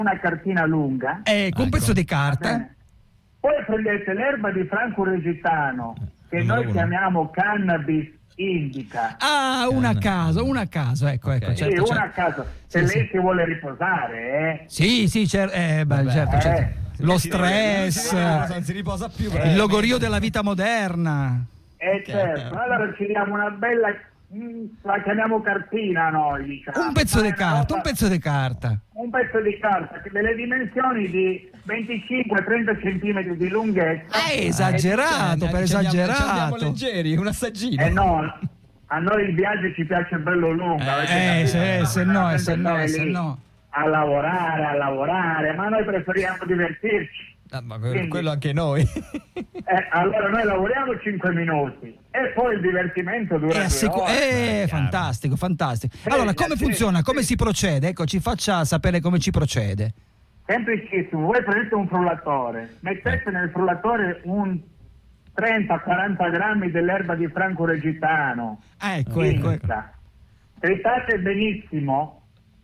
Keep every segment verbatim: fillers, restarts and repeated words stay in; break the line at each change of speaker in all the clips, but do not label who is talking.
una cartina lunga.
Ecco, un
Ecco.
pezzo di carta.
Poi prendete l'erba di Franco Regitano, che
Numero
noi
uno.
chiamiamo cannabis indica.
Ah, una a caso, una a caso, ecco, ecco,
Ok.
Sì,
certo,
una a
certo.
caso. Se
Sì,
lei
sì.
si vuole riposare, eh.
Sì, sì, cer- eh, beh, certo,
eh.
certo. Lo
Si deve-
stress,
si deve- non si riposa più.
il logorio della vita moderna.
Eh certo, allora ci diamo una bella, mm, la chiamiamo cartina noi, diciamo.
Un pezzo
Ma è
di
una
carta,
roba-
un pezzo di carta.
un pezzo di carta che delle dimensioni di venticinque trenta centimetri di lunghezza.
È esagerato, per
Ci andiamo- ci andiamo
esagerato.
leggeri, un assaggino.
Eh no, a noi il viaggio ci piace bello lungo. avete
Eh,
capito?
se, se no,
Non
eh, se no,
stare
eh, se
lì
no.
a lavorare, a lavorare, ma noi preferiamo divertirci.
Ah, ma que-
Quindi-
quello anche noi.
Eh, allora noi lavoriamo cinque minuti e poi il divertimento dura
È
due
assicu-
ore.
eh, fantastico, fantastico. Allora, come
sì,
funziona?
sì.
Come si procede? Ecco, ci faccia sapere come ci procede.
Semplicissimo, voi prendete un frullatore, mettete nel frullatore un trenta quaranta grammi dell'erba di Franco Regitano,
Ecco, ecco, ecco.
finta. Tritate benissimo,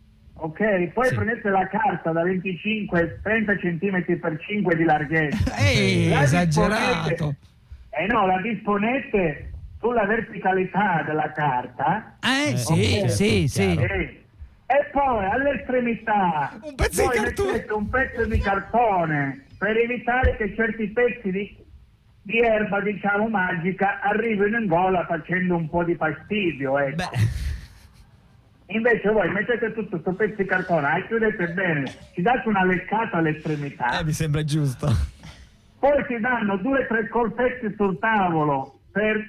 ok? Poi
Sì.
prendete la carta da venticinque trenta centimetri per cinque di larghezza.
Eh,
La
esagerato.
disponete- Eh no, la disponete sulla verticalità della carta.
Eh,
Eh,
sì,
ok.
sì, sì.
Chiaro.
eh, E poi all'estremità
Un pezzo di
voi
cartone.
mettete un pezzo di cartone per evitare che certi pezzi di, di erba, diciamo magica, arrivino in gola facendo un po' di fastidio. Ecco.
Beh,
Invece voi mettete tutto questo pezzo di cartone, eh, chiudete bene, ci date una leccata all'estremità,
eh, mi sembra giusto.
poi ti danno due o tre colpetti sul tavolo per,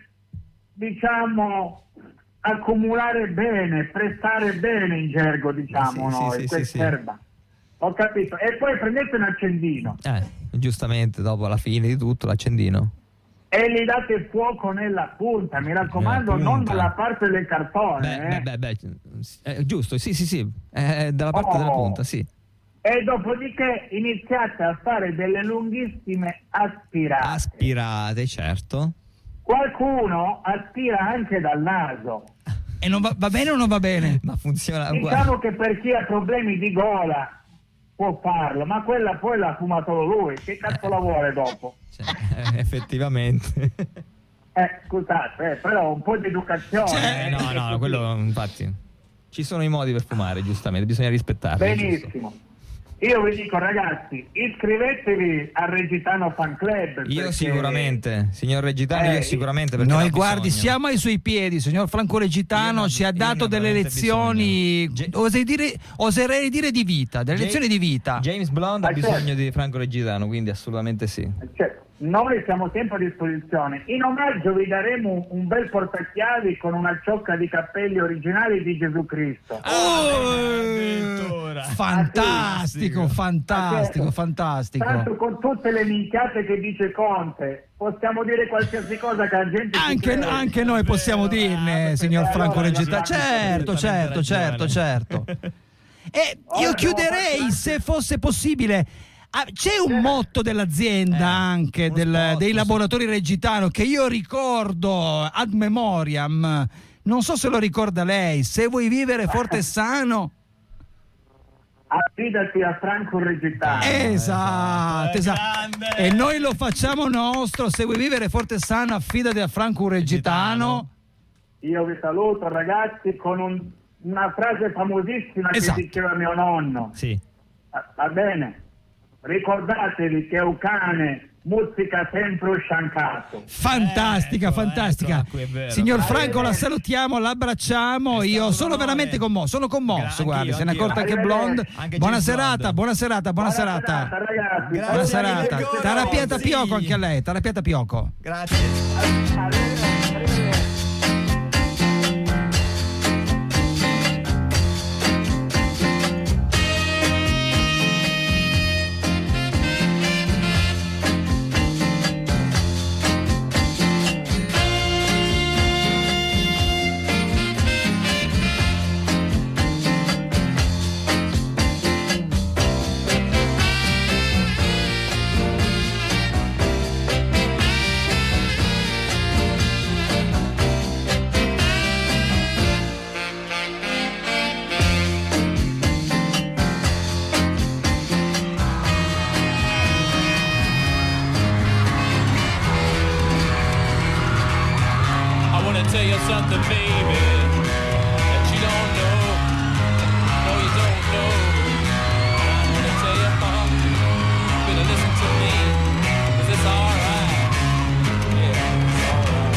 diciamo, accumulare bene, prestare bene in gergo, diciamo,
Sì, sì,
noi,
sì, sì,
quest'erba. Ho capito. E poi prendete un accendino
Eh, giustamente, dopo alla fine di tutto, l'accendino.
e gli date il fuoco nella punta, mi raccomando,
Nella
non
punta.
dalla parte del cartone.
Beh,
eh.
beh, beh, beh, eh, giusto, sì, sì, sì. Eh, dalla parte
Oh.
della punta, sì.
E dopodiché iniziate a fare delle lunghissime aspirate.
Aspirate, certo.
Qualcuno aspira anche dal naso.
E non va, va bene o non va bene?
Ma funziona uguale.
Diciamo che per chi ha problemi di gola può farlo, ma quella poi l'ha fumato lui. Che cazzo la vuole dopo?
Cioè, eh, effettivamente.
Eh, scusate, eh, però un po' di educazione.
Cioè,
Eh, no, no, quello infatti. Ci sono i modi per fumare, giustamente, bisogna rispettarli. giusto.
Benissimo. Io vi dico, ragazzi, iscrivetevi al Regitano Fan Club.
Io
perché-
sicuramente, signor Regitano,
Eh,
io sicuramente. Perché
Noi
ne ho
guardi,
bisogno.
siamo ai suoi piedi, signor Franco
Io
Regitano
ne-
ci ha
io ne
dato
ho
delle
veramente
lezioni,
bisogno. Ge-
oserei dire, oserei dire di vita, delle
Ja-
lezioni di vita.
James Blunt ha
Ah, certo.
bisogno di Franco Regitano, quindi assolutamente sì.
Cioè, noi siamo sempre a disposizione. In omaggio vi daremo un bel portachiavi con una ciocca di cappelli originali di Gesù Cristo.
Oh,
addirittura.
fantastico, fantastico,
Tanto
fantastico.
con tutte le minchiate che dice Conte, possiamo dire qualsiasi cosa che la gente ci
Anche,
crede.
anche noi possiamo dirne,
Ah,
signor
allora,
Franco
allora,
Regitano.
allora,
Certo, certo, certo, certo. E io
Ora
chiuderei,
devo
se fosse possibile. Ah, c'è un motto dell'azienda
Eh,
anche
uno
del-
spot,
dei
sì.
laboratori Regitano che io ricordo ad memoriam. Non so se lo ricorda lei. Se vuoi vivere forte e sano.
Affidati a Franco Regitano.
Esatto,
eh,
esatto.
grande.
E noi lo facciamo nostro. Se vuoi vivere forte e sano, affidati a Franco Regitano.
Io vi saluto, ragazzi, con un- una frase famosissima
Esatto.
che diceva mio nonno.
Sì.
Va- Va bene? Ricordatevi che un cane muzzica sempre sciancato.
Fantastica,
Ecco,
fantastica.
ecco, è vero.
Signor Franco, la
Arrivederci.
salutiamo, l'abbracciamo.
È
Io
stato
sono
un onore.
veramente commosso, sono commosso,
Gra-
guardi,
anch'io,
se ne è accorta
anch'io.
anche Blonde.
Arrivederci.
Anche
Buona
James
serata,
Bond.
buona serata, buona serata.
ragazzi.
Grazie
Buona
mille
serata.
ancora.
Tarapiata
Sì.
Pioco anche a lei, Tarapiata Pioco.
Grazie.
Arrivederci.
you something, baby, that you don't know. No, you don't know. I'm gonna tell you, huh? You better listen to me, 'cause it's alright. Yeah, it's alright.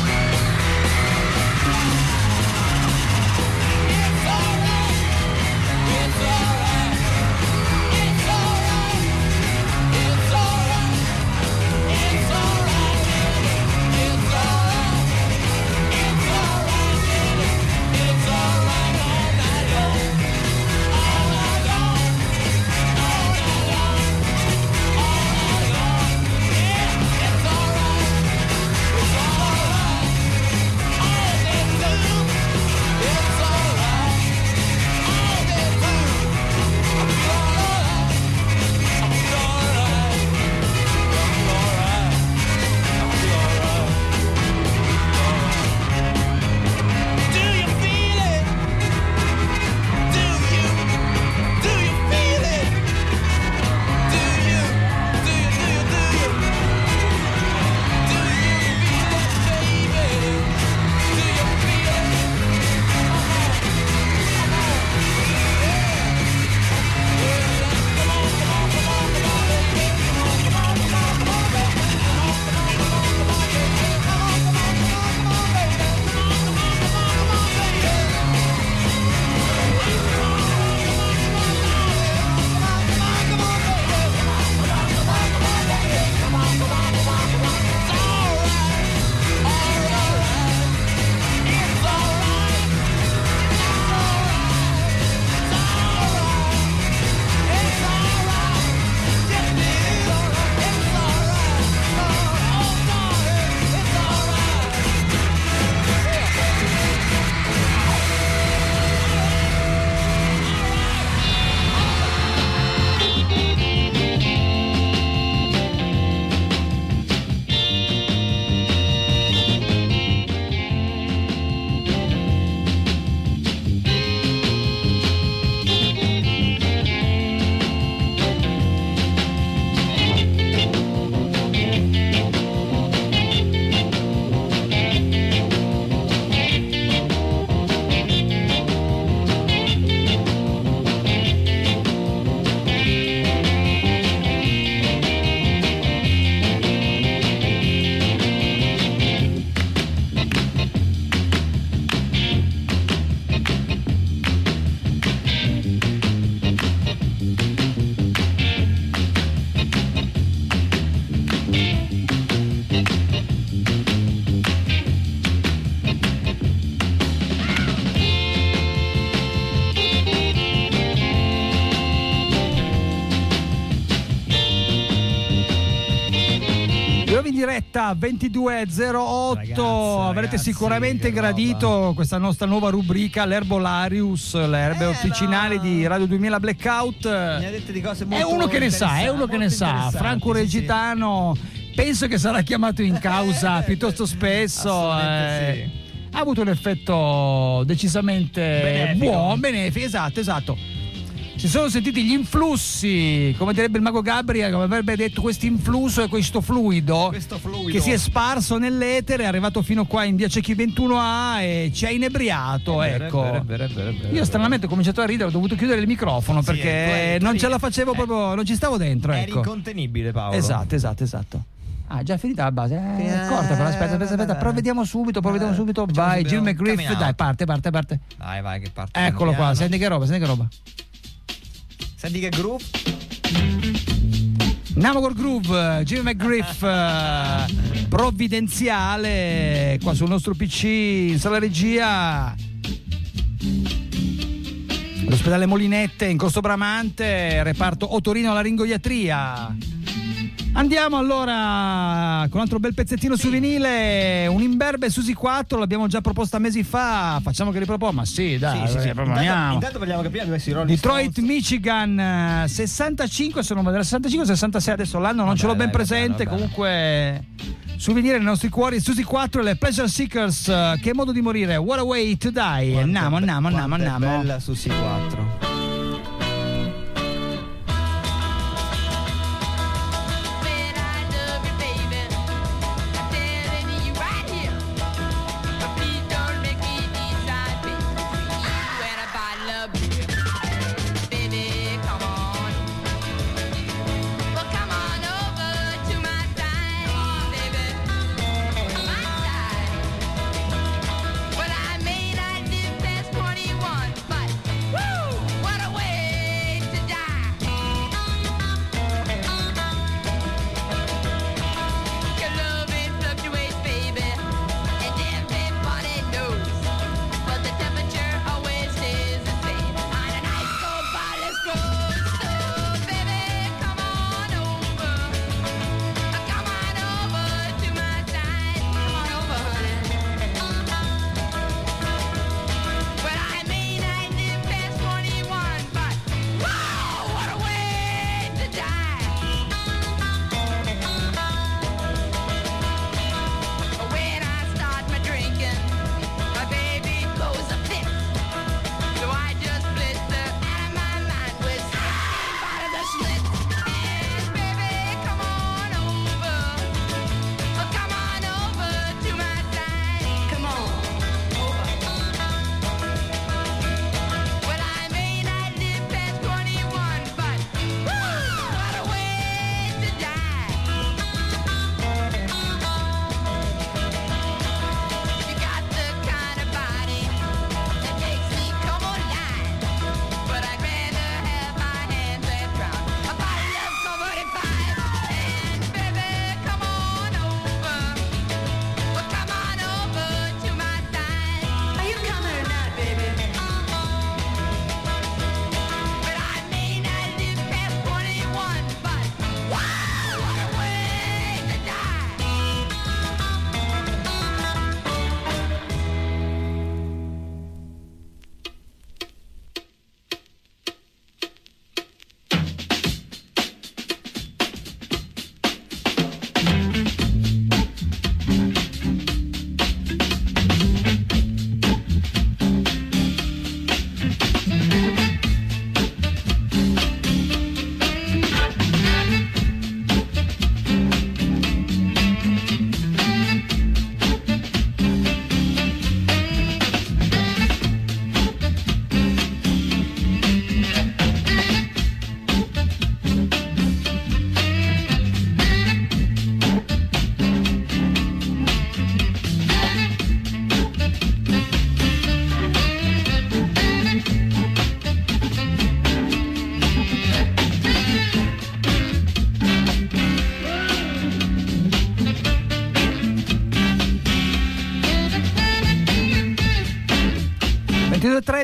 It's alright. It's alright. It's alright. It's alright. It's alright. It's alright. It's alright. It's alright all night long. All night long. All night long. All night long. Yeah, it's alright. It's alright. All day through. It's alright. All day through. I feel alright. I feel alright. I feel alright. I feel alright. Do you feel it? Do you? Do you feel it? Do you? Do you? Do you? Do you? Do you feel it, baby? Do you feel it? Come on, come on, yeah. Come on, come on, come on, come on, baby. Come on, come on, come on, come on, baby. Come on, come on, come on, come on, baby. Come on, come on, come on, come on, baby. Come on, come on, come on, come on, baby.
In diretta ventidue e zero otto.
Ragazzi,
avrete
ragazzi,
sicuramente
che
gradito
roba.
questa nostra nuova rubrica, l'Herbolarius, le erbe
Eh,
officinali
no.
di Radio duemila Blackout.
Mi ha detto di cose molto
È uno che ne sa, è
interessanti,
uno che ne
molto
sa.
interessanti,
Franco
sì, sì.
Regitano penso che sarà chiamato in causa
Eh,
piuttosto spesso.
assolutamente
eh,
sì.
Ha avuto un effetto decisamente
Benefico.
buono, benefico, esatto, esatto. Si sono sentiti gli influssi, come direbbe il mago Gabriel, come avrebbe detto, questo influsso e questo fluido,
Questo fluido.
che si è sparso nell'etere, è arrivato fino qua in via Cecchi ventuno A e ci ha inebriato,
È vero,
ecco.
è vero, è vero, è vero, è vero.
Io stranamente ho cominciato a ridere, ho dovuto chiudere il microfono
Sì, tu
perché
eri- tu
non
eri-
ce la facevo
eh,
proprio, non ci stavo dentro,
Eri
ecco.
incontenibile, Paolo.
Esatto, esatto, esatto. Ah, già finita la base? Eh,
Eh,
corta, però aspetta, aspetta, aspetta,
eh,
provvediamo subito, provvediamo
eh,
subito.
facciamo
Vai,
subito
Jim
un
McGriff,
coming
dai,
out.
parte, parte, parte.
Vai, vai, che parte.
Eccolo qua,
piano.
senti che roba, senti che roba.
Senti che groove.
Andiamo col groove, Jim McGriff, eh, provvidenziale, qua sul nostro P C, in sala regia. L'ospedale Molinette in Corso Bramante, reparto otorino-laringoiatria. Andiamo allora con un altro bel pezzettino su vinile, un imberbe Susi quattro, l'abbiamo già proposta mesi fa, facciamo che riproponga, ma sì dai,
Sì, sì, sì.
proponiamo.
Intanto, intanto parliamo che prima di questi Rolling
Detroit,
Stones.
Michigan, eh, sessantacinque, se non vado sessantacinque sessantasei, adesso l'anno non
Vabbè,
ce l'ho ben
dai, va
presente,
bene, va bene.
comunque su vinile nei nostri cuori, Susi quattro e le Pleasure Seekers, eh, che modo di morire, What a Way to Die,
Quanto
andiamo,
è be-
andiamo, andiamo,
quanto è
andiamo.
bella su C quattro.
Said I love you, baby. I'm telling you right here. My feet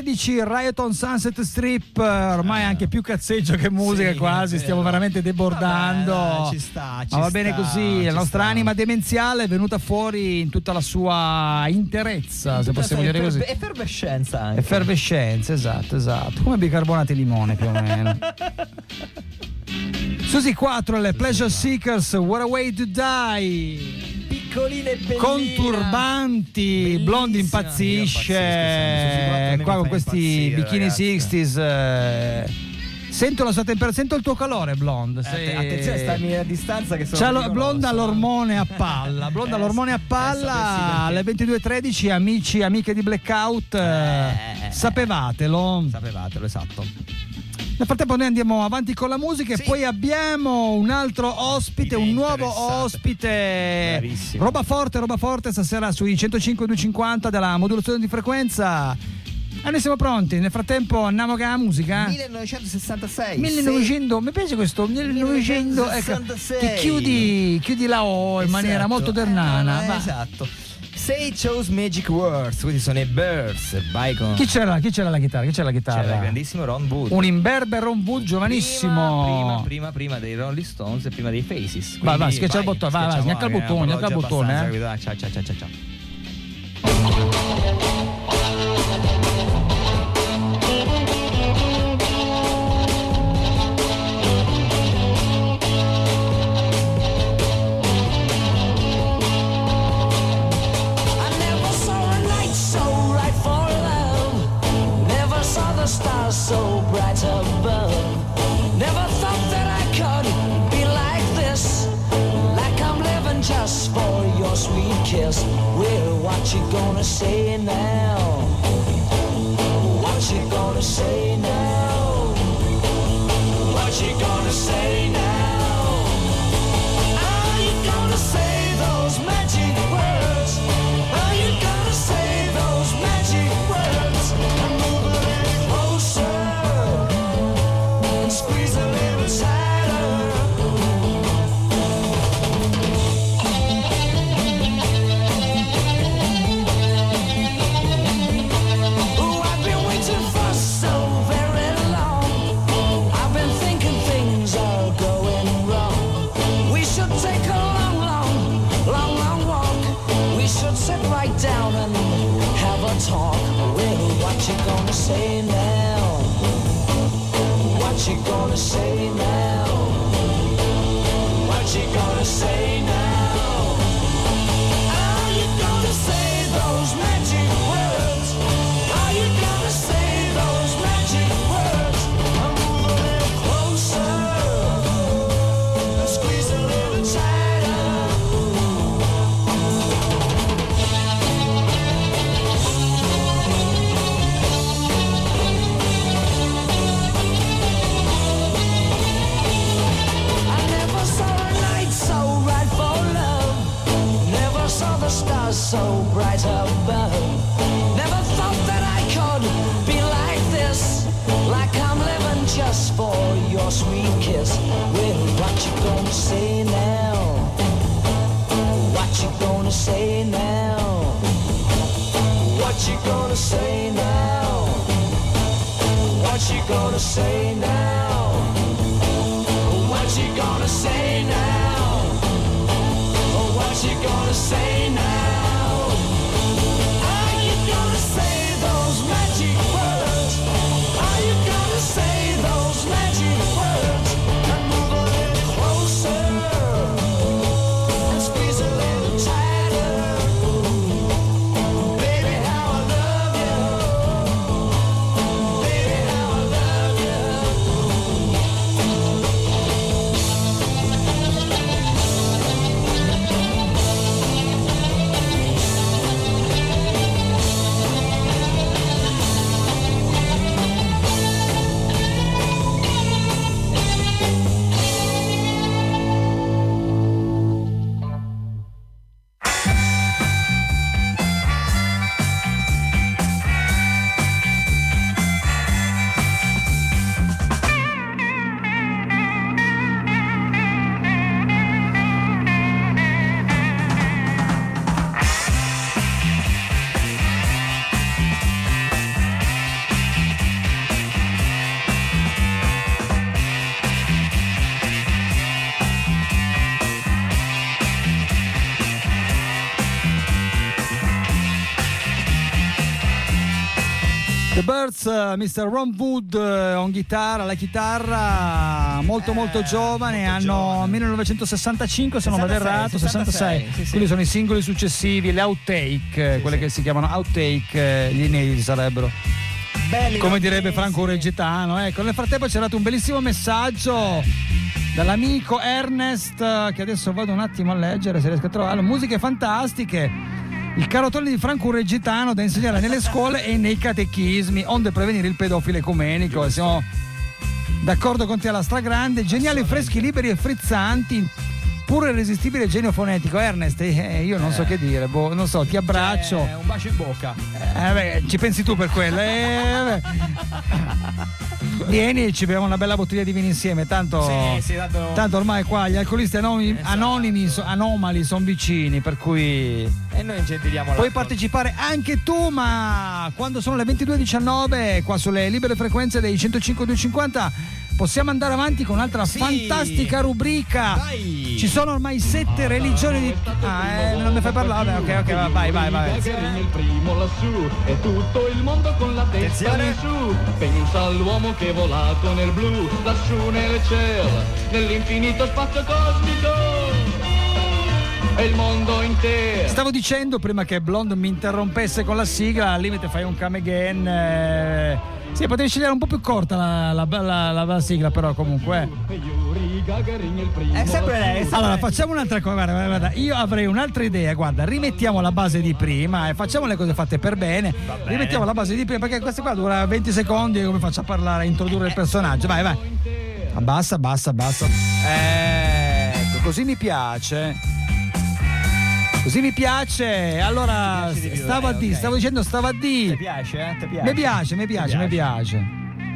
tredici, Riot on Sunset Strip, ormai anche più cazzeggio che musica,
Sì,
quasi
è
stiamo
vero.
veramente debordando.
Vabbè, dai, ci sta, ci
Ma va
sta,
bene così, la
ci
nostra
sta.
anima demenziale è venuta fuori in tutta la sua interezza, se possiamo dire così.
Effervescenza anche.
Effervescenza, esatto, esatto. Come bicarbonati di limone più o meno. Susi quattro, le Pleasure Seekers, What a Way to Die.
Piccoline e bellina.
Conturbanti,
Bellissima.
Blondi
Io
impazzisce.
impazzisco, Susi quattro a me
Qua
mi
con
fa
questi
impazzire,
bikini
ragazzi.
sessanta. eh. Sento la sua temperatura, sento il tuo calore, Blonde.
Eh,
Sei-
Attenzione, stammi a distanza che sono
C'ha lo-
pericoloso.
Blonda l'ormone a palla, Blonda
Eh,
l'ormone a
eh, sapessi
palla
perché.
alle ventidue e tredici, amici, amiche di Blackout, eh,
Eh, eh,
sapevatelo.
Sapevatelo, esatto.
Nel frattempo noi andiamo avanti con la musica e
Sì.
poi abbiamo un altro ospite, un nuovo
Interessante.
ospite.
Bravissimo.
Roba forte, roba forte stasera sui centocinque duecentocinquanta della modulazione di frequenza. E noi siamo pronti. Nel frattempo andiamo con la musica.
millenovecentosessantasei.
millenovecento, mi piace questo millenovecento, ecco,
millenovecentosessantasei.
ti chiudi, chiudi la O in maniera
Esatto.
molto ternana.
Eh,
va.
esatto. Say Chose Magic Words, questi sono i Birds. Vai con.
Chi c'era? Chi c'era la chitarra? Chi c'era la chitarra?
C'era il grandissimo Ron Wood.
Un imberbe Ron Wood giovanissimo.
Prima, prima, prima, prima dei Rolling Stones e prima dei Faces.
Vai, vai,
Quindi,
schiaccia il bottone, vai, vai,
schiaccia,
schiaccia il
vai,
bottone,
eh,
schiaccia il
orologio
bottone,
abbastanza,
eh.
capito? Dai, ciao, ciao, ciao, ciao, ciao.
I never saw a night so right for love. Never saw the stars so bright above. Never thought that I could be like this. Like I'm living just for your sweet kiss. Well, what you gonna say now? What you gonna say now? What you gonna say now? Are you gonna say those magic words? Are you gonna say those magic words? And move a little closer and squeeze a little tighter. Ooh, I've been waiting for so very long. I've been thinking things are going wrong. We should take a long, long, long, long walk. We should sit right down and have a talk. Well, what you gonna say now? What you gonna say now? What you gonna say now? Are you gonna say those magic words? Are you gonna say those magic words? I'll move a little closer and squeeze a little tighter. I never saw a night so right for love. Never saw the stars so bright above. Never thought that I could be like this. Like I'm living just for your sweet kiss. Well, what you gonna say now? What you gonna say now? What you gonna say now? What you gonna say now? What you gonna say now? Oh, what you gonna say now? Are you gonna say those magic words? Are you gonna say those magic words? And move a little closer and squeeze a little tighter. Baby, how I love you. Baby, how I love you.
The Birds, uh, mister Ron Wood uh, on chitarra, la chitarra, molto
Eh,
molto giovane,
molto
anno
giovane.
millenovecentosessantacinque se non vado
sessantasei,
errato, sessantasei,
sessantasei, sì, sì.
quindi sono i singoli successivi, le outtake, quelle
sì.
che si chiamano outtake, eh, gli inediti sarebbero,
Belli
come
non
direbbe
pensi.
Franco Reggetano. Ecco, nel frattempo c'è arrivato un bellissimo messaggio dall'amico Ernest, eh, che adesso vado un attimo a leggere se riesco a trovarlo. Musiche fantastiche. Il carotone di Franco Regitano da insegnare nelle scuole e nei catechismi, onde prevenire il pedofilo ecumenico. E siamo d'accordo con te alla stragrande. Geniali, freschi, liberi e frizzanti. Pure irresistibile genio fonetico. Ernest, eh, io non so che dire, boh, non so, ti abbraccio.
Eh, un bacio in bocca.
Eh, beh, ci pensi tu per quello. Eh, Vieni e ci beviamo una bella bottiglia di vino insieme. Tanto,
Sì, sì, tanto-
tanto ormai qua gli alcolisti anonimi,
Esatto.
anonimi so- anomali sono vicini, per cui
E noi incentiviamo
puoi
la
partecipare anche tu, ma quando sono le ventidue e diciannove qua sulle libere frequenze dei centocinque duecentocinquanta possiamo andare avanti con un'altra
Sì.
fantastica rubrica.
Vai.
Ci sono ormai sette religioni di... Ah, eh, non mi fai parlare? Ok, ok, vai, vai, vai.
Gagarin il primo lassù e tutto il mondo con la testa
Attenzione.
in su. Pensa all'uomo che è volato nel blu, lassù nel cielo, nell'infinito spazio cosmico. E il mondo intero.
Stavo dicendo prima che Blonde mi interrompesse con la sigla, al limite fai un come again. Eh... Sì, potevi scegliere un po' più corta la, la, la, la, la sigla, però comunque. Eh.
E Yuri Gagarin il primo
È sempre lei, è
lassù.
sempre
Allora, facciamo un'altra cosa. Guarda, guarda, guarda, io avrei un'altra idea. Guarda, rimettiamo la base di prima e facciamo le cose fatte per bene.
bene.
Rimettiamo la base di prima perché questa qua dura venti secondi e come faccio a parlare, a introdurre il personaggio. Vai, vai. Abbassa, abbassa, abbassa. Ecco, così mi piace. Così mi piace. Allora,
Ti piace di più,
stavo a
eh,
di,
ok.
stavo dicendo, stavo a
Ti
di.
piace, eh? Ti piace?
Mi piace, mi piace, mi piace.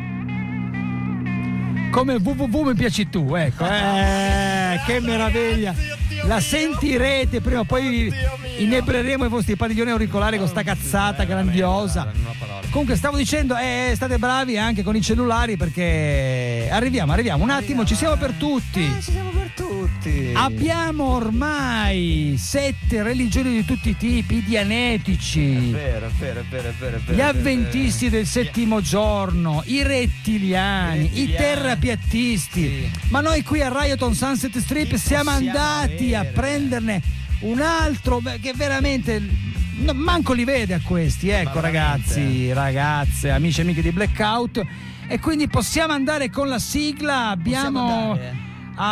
Come www mi piaci tu, ecco, eh, che meraviglia. La sentirete prima o poi inebreremo i vostri padiglioni auricolari con sta cazzata grandiosa.
Non ho parole.
Comunque stavo dicendo, eh, state bravi anche con i cellulari perché arriviamo, arriviamo, un attimo, ci siamo per tutti.
Eh, ci siamo per tutti.
Abbiamo ormai sette religioni di tutti i tipi, i dianetici,
È vero, è vero, è vero, è vero, è vero.
gli avventisti del settimo giorno, i rettiliani,
I
i
rettiliani.
terrapiattisti.
Sì.
Ma noi qui a Rioton Sunset Strip siamo
possiamo
andati a
avere.
prenderne un altro beh, che veramente no, manco li vede a questi, ecco
Ma
ragazzi, ragazze, amici e amiche di Blackout. E quindi possiamo andare con la sigla. Abbiamo
Possiamo andare.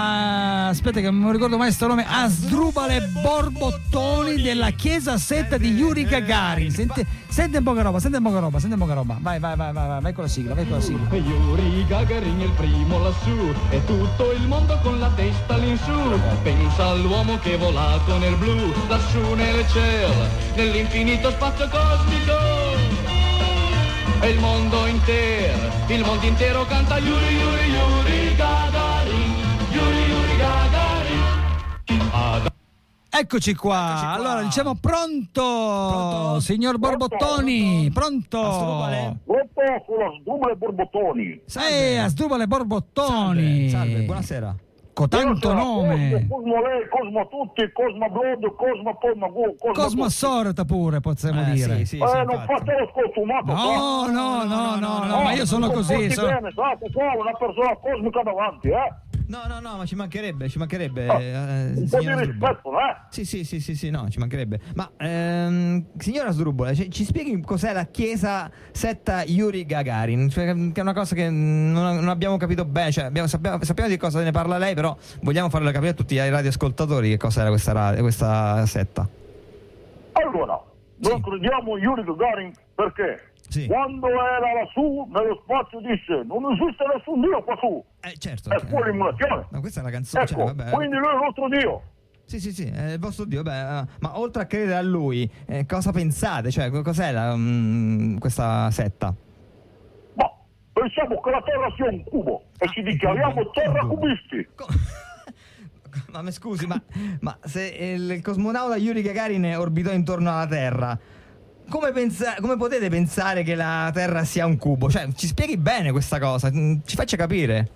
a- aspetta che non mi ricordo mai sto nome, Asdrubale Borbottoni della chiesa setta di Yuri Gagarin. Senti, senti un po' che roba, senti un po' che roba, senti un po' che roba. Vai, vai, vai, vai, vai, vai con la sigla, vai con la sigla.
E Yuri Gagarin il primo lassù e tutto il mondo con la testa all'insù. Pensa all'uomo che è volato nel blu, lassù nel cielo, nell'infinito spazio cosmico. E il mondo intero, il mondo intero canta Yuri Yuri Yuri Gagarin, Yuri Yuri Gagarin. Ad-
Eccoci qua.
Eccoci qua.
Allora diciamo pronto,
Pronto?
signor Borbottoni, pronto.
Asdrubale?
Pronto sulla sdubole Borbottoni.
Eh, Asdrubale Borbottoni.
Salve, salve, buonasera.
Con tanto
Buonasera,
nome.
Cosmo, Cosmo lei, Cosmo tutti, Cosmo Blood, Cosmo poi Magu, Cosmo
Cosmo
tutti.
Sorta pure, possiamo
Eh,
dire.
sì, sì,
Eh,
sì,
non
infatti.
fate lo scostumato.
No, no, no, no, no, ma io sono così.
Porti
sono-
bene, sai, che sono una persona cosmica davanti, eh?
No, no, no, ma ci mancherebbe, ci mancherebbe.
Oh,
eh,
un po' di
signora Asdrubale.
rispetto, eh?
Sì, sì, sì, sì, sì, no, ci mancherebbe. Ma ehm, signora Asdrubale, ci, ci spieghi cos'è la chiesa setta Yuri Gagarin? Cioè, che è una cosa che non, non abbiamo capito bene. Cioè, abbiamo- sappiamo, sappiamo di cosa ne parla lei, però vogliamo farlo capire a tutti i radioascoltatori che cosa era questa, ra- questa setta.
Allora, noi crediamo in Yuri Gagarin perché
Sì.
quando era lassù nello spazio disse non esiste nessun Dio qua su,
Eh, certo.
è fuori emulazione.
Ma questa è una canzone.
Ecco,
cioè, vabbè.
quindi lui è il nostro Dio.
Sì, sì, sì, è il vostro Dio. Beh, eh, ma oltre a credere a lui, eh, cosa pensate? Cioè, co- cos'è la, mm, questa setta?
Ma pensiamo che la Terra sia un cubo e
Ah,
ci
un
dichiariamo
cubo, un
terracubisti.
Co- ma mi scusi, ma, ma se il, il cosmonauta Yuri Gagarin orbitò intorno alla Terra, come, pensa- come potete pensare che la Terra sia un cubo? Cioè, ci spieghi bene questa cosa, mm, ci faccia capire.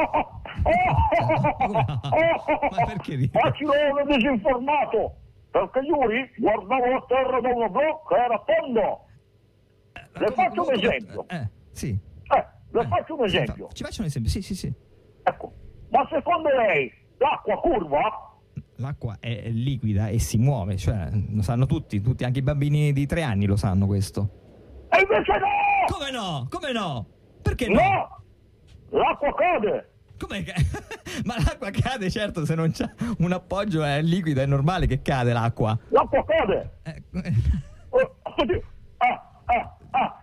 Ma perché ride?
Facile un disinformato, perché Yuri guardava la Terra da una blocca, era tondo. le faccio un esempio.
Eh, sì.
Eh, le
Eh,
faccio un
sì,
esempio.
fa- Ci faccio un esempio, sì, sì, sì.
Ecco, ma secondo lei l'acqua curva?
L'acqua è liquida e si muove, cioè lo sanno tutti, tutti, anche i bambini di tre anni lo sanno questo.
E invece no!
Come no? Come no? Perché no?
No! L'acqua cade!
Come ca- Ma l'acqua cade, certo, se non c'è un appoggio è liquida, è normale che cade l'acqua.
L'acqua cade!
Eh,
Oh, oddio. Ah, ah, ah.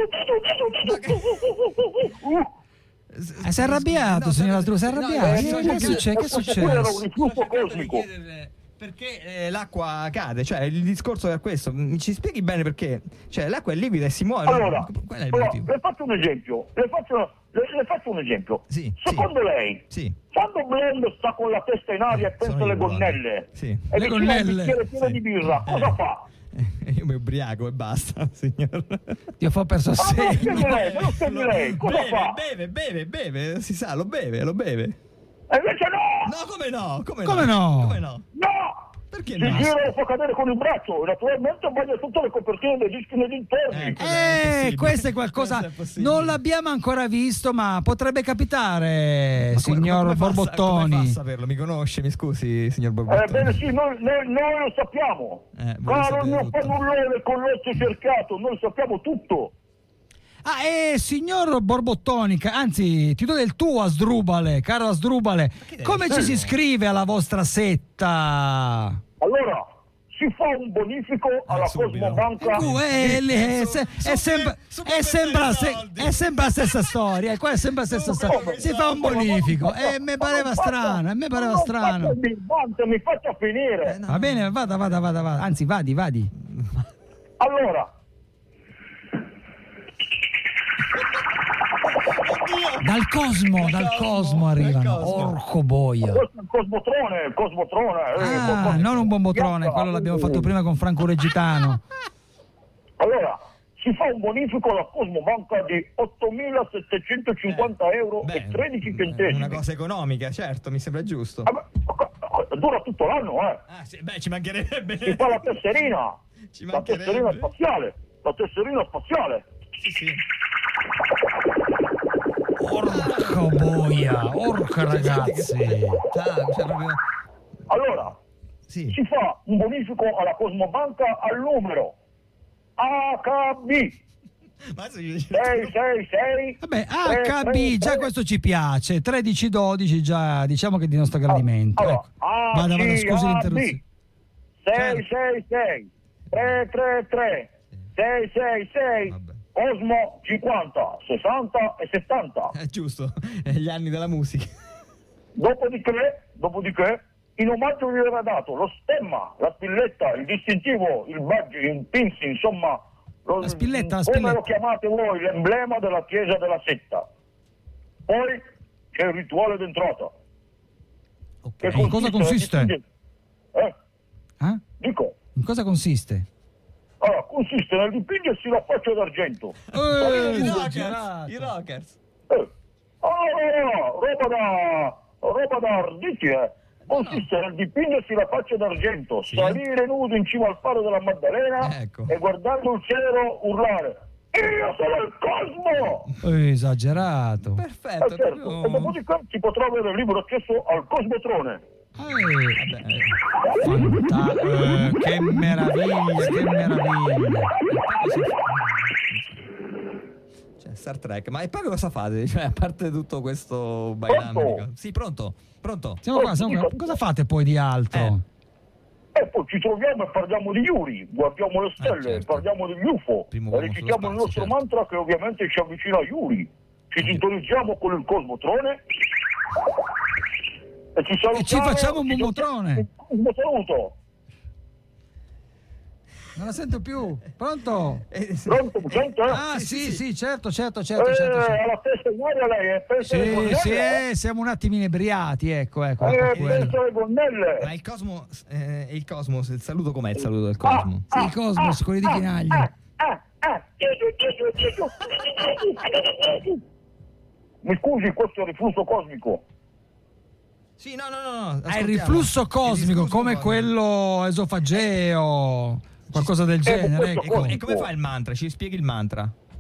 Uh,
Eh, si è arrabbiato, signora Stru, si è arrabbiato.
no,
Che
no,
è successo? Che è
questo qui era
successo?
un riflusso cosmico.
Perché eh, l'acqua cade, cioè il discorso è questo. Mi ci spieghi bene perché? Cioè l'acqua è liquida e si muove.
Allora,
qual è il
allora,
motivo?
le faccio un esempio. Le faccio, le, le faccio un esempio.
Sì,
Secondo
sì.
lei,
Sì.
quando Blend sta con la testa in aria e pensa
Sono
alle
io, guarda.
gonnelle
Sì.
e
Le
vicino al
gonnelle.
bicchiere pieno
Sì.
di birra, cosa
Eh.
fa?
Eh, Io mi ubriaco e basta, signor.
Ti ho perso
Ma me lo
segno.
spieghi lei, me lo spieghi lei, cosa
beve,
fa?
beve, beve, beve, si sa, lo beve, lo beve.
E invece no!
No, come no? Come,
Come no?
Come no?
No!
Perché
Si
no?
gira e lo fa cadere con il braccio e naturalmente bagna tutte le copertine dei dischi nei dintorni.
Ecco.
Eh, questo è qualcosa.
Questo è possibile.
Non l'abbiamo ancora visto, ma potrebbe capitare,
Ma come-
signor
come fa a sa-
Borbottoni.
Come fa a saperlo? Mi conosce, mi scusi, signor Borbottoni.
Ebbene sì, noi, noi- noi lo sappiamo.
Eh, vuole
Caro
sapere
il mio
tutto.
fannullone con l'occhio cercato, noi sappiamo tutto.
Ah, eh, signor Borbottonica, anzi, ti do del tuo Asdrubale, caro Asdrubale. Come ci si iscrive alla vostra setta?
Allora, si fa un bonifico alla
subito.
Cosmobanca.
Uh, eh, lì, è, se-
su-
è
su-
sempre,
su-
è,
su-
sempre la
su-
se-
soldi.
è sempre la stessa storia, eh, qua è sempre la stessa storia. Si fa un bonifico e mi pareva strano, a me pareva strano.
Mi faccia finire.
Eh, no.
Va bene, vada, vada, vada, vada. Anzi, vadi, vadi.
Allora,
Dal cosmo, dal cosmo arrivano. Orco boia.
questo è il Cosmotrone, il Cosmotrone. eh,
Ah,
qualcosa-
non un bombotrone, quello l'abbiamo fatto prima con Franco Regitano.
Allora, si fa un bonifico alla Cosmobanca di ottomilasettecentocinquanta euro
Beh,
e tredici
è
centesimi.
una cosa economica, certo, mi sembra giusto.
Ah, beh, dura tutto l'anno, eh.
Ah, sì, beh, ci mancherebbe.
Si fa la tesserina,
Ci
la tesserina
mancherebbe.
spaziale, la tesserina spaziale.
Sì, sì.
Orco boia, orca ragazzi.
Ah, cioè, proprio...
Allora,
Sì.
si fa un bonifico alla Cosmobanca al numero H K B
Ma se-
sei sei sei.
Vabbè, H B, già questo ci piace. tredici dodici già, diciamo che è di nostro gradimento.
Allora,
Ecco. Vada, vada, scusi l'interruzione.
sei sei sei tre tre tre sei sei sei
Vabbè.
Osmo cinquanta sessanta e settanta.
È giusto, è gli anni della musica.
Dopodiché, dopodiché, in omaggio gli era dato lo stemma, la spilletta, il distintivo, il badge, il pins, insomma, lo-
La spilletta, la
come
spilletta.
lo chiamate voi, l'emblema della chiesa della setta. Poi c'è il rituale d'entrata. che
In cosa consiste?
Eh,
Eh?
dico,
In cosa consiste?
allora, consiste nel dipingersi la faccia d'argento.
Eh,
I
esagerato.
rockers, i rockers.
Eh. Ah, no, no, roba da roba da arditi, eh. Consiste nel dipingersi la faccia d'argento,
Sì.
salire nudo in cima al faro della Maddalena
Ecco.
e guardando il cielo urlare: io sono il Cosmo!
Eh, esagerato.
Perfetto,
Eh,
è
certo,
proprio...
e dopodiché si potrà avere libero accesso al Cosmotrone.
Eh,
Vabbè, eh,
fanta- eh, che meraviglia, che meraviglia.
cioè, Star Trek, ma e poi cosa fate? Cioè, a parte tutto questo bailando?
Pronto?
dico- Sì, pronto, pronto.
Siamo qua, siamo qua. Cosa fate poi di altro?
E poi ci troviamo e parliamo di Yuri, guardiamo le stelle,
certo.
parliamo degli U F O,
Primo
e
uomo
recitiamo
sullo
il
spazio,
nostro
certo.
mantra che ovviamente ci avvicina a Yuri. Ci sintonizziamo con il Cosmotrone e ci salutiamo.
E ci facciamo un
ci
bombotrone.
facciamo Un un saluto.
Non la sento più. Pronto?
Eh, sì.
Pronto, mi sente?
Ah,
sì,
sì,
sì,
sì,
sì.
certo, certo, certo,
eh,
certo. certo.
alla testa in aria lei, eh, pensa alle
Sì,
gonnelle,
sì,
eh?
eh, siamo un attimo inebriati, ecco, ecco.
Eh,
ecco quello.
pensa alle gonnelle.
Ma il Cosmo, eh, il Cosmos, il saluto com'è il saluto del
Ah,
Cosmo?
Sì, il Cosmos, quelli di Chinaglia.
Ah, ah, ah, Gesù, Gesù, Gesù. Mi scusi, questo è il riflusso cosmico.
Sì, no, no, no, no.
Ah, il
ascoltiamo.
riflusso cosmico,
Il riflusso
come
cosmico.
quello esofageo, qualcosa del
Eh,
genere.
questo
ecco.
E come fa il mantra? Ci spieghi il mantra?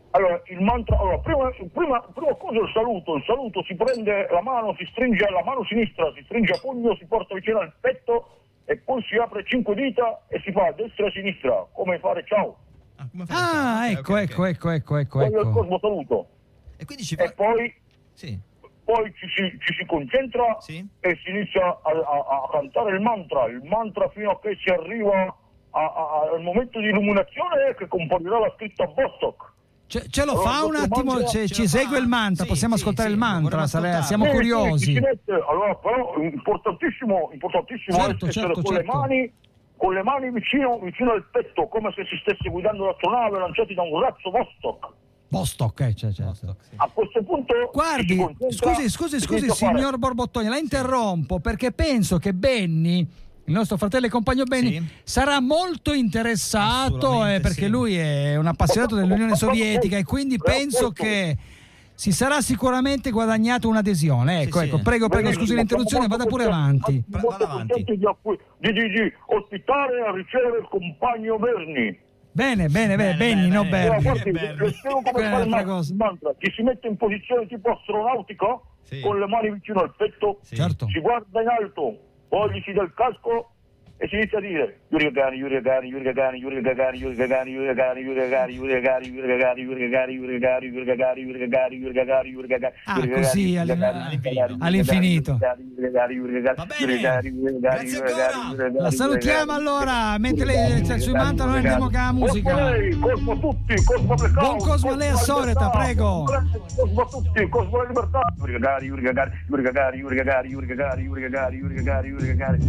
Allora, il mantra, allora, prima, prima, prima cosa il saluto, il saluto si prende la mano, si stringe la mano sinistra, si stringe a pugno, si porta vicino al petto e poi si apre cinque dita e si fa a destra e a sinistra, come fare ciao.
Ah, come fai a
Ah,
fare?
ecco,
Ok, ok,
ecco,
ok.
ecco, ecco, ecco,
Quello è il
ecco.
cosmo saluto.
E quindi ci fa...
E poi,
Sì.
poi ci, si, ci si concentra
Sì.
e si inizia a, a- a cantare il mantra, il mantra fino a che si arriva a- a- al momento di illuminazione che comparirà la scritta Vostok.
Ce, ce lo
Allora,
fa un
questo
attimo,
mantra-
ce-
ce
ci
lo fa?
segue il mantra,
Sì,
possiamo
sì,
ascoltare
sì,
il mantra,
vorremmo
sare-
ascoltarlo.
siamo
Sì, sì,
curiosi.
ci si mette, allora, però importantissimo, importantissimo
Certo,
essere
certo,
con
certo.
le mani, con le mani vicino, vicino al petto, come se si stesse guidando l'astronave lanciati da un razzo Vostok.
Vostok, eh, cioè, cioè.
Vostok, sì.
A questo punto ci si
Guardi,
concentra
scusi, scusi,
e
scusi,
inizia a fare-
signor Borbottoni, la interrompo perché penso che Benny, il nostro fratello e compagno Benny,
Sì.
sarà molto interessato
Assolutamente
eh, perché
sì.
lui è un appassionato dell'Unione Sovietica e quindi penso che si sarà sicuramente guadagnato un'adesione. Ecco,
Sì,
ecco,
sì.
prego, prego,
Benissimo,
scusi l'interruzione,
siamo
vada
molto
pure
contenti-
avanti.
Va-
molto
vada avanti.
contenti di, acqui- di, di, di ospitare e ricevere il compagno Berni.
Bene, bene, bene,
Bene,
Benny,
bene,
no
bene.
Allora,
Berni.
guardi,
Berni.
le spiego come
Quella è
fare il
un'altra
man-
cosa.
il mantra. Ci si mette in posizione tipo astronautica,
Sì.
con le mani vicino al petto,
Sì.
Certo.
si guarda in alto, poi gli si dà il casco e si inizia a dire Yuri Gagarin, Yuri Gagarin, Yuri Gagarin, Yuri Gagarin, Yuri Gagarin, Yuri Gagarin, Yuri Gagarin, Yuri Gagarin, Yuri Gagarin, Yuri Gagarin, Yuri Gagarin, Yuri Gagarin, Yuri Gagarin, Yuri Gagarin, Yuri Gagarin,
Ah,
Yuri Gagarin,
così,
Yuri
all'in-
Gagarin,
all'infinito.
All'infinito.
Yuri Gagarin, Yuri Gagarin, Yuri Gagarin,
Va bene.
Yuri Gagarin, Yuri Gagarin,
Grazie
Yuri Gagarin,
ancora.
Yuri Gagarin,
La salutiamo
Yuri
allora,
Gagarin,
mentre
Yuri
lei
Gagarin,
sui
Yuri
mantra noi
Gagarin,
andiamo con la musica.
Cosmo lei, Cosmo tutti, Cosmo Blackout,
Buon Cosmo a lei a
Cosmo
Soreta,
Libertà,
prego.
Cosmo tutti, Cosmo la libertà. Yuri Gagarin, Yuri Gagarin, Yuri Gagarin, Yuri Gagarin, Yuri Gagarin, Yuri Gagarin, Yuri Gagarin, Yuri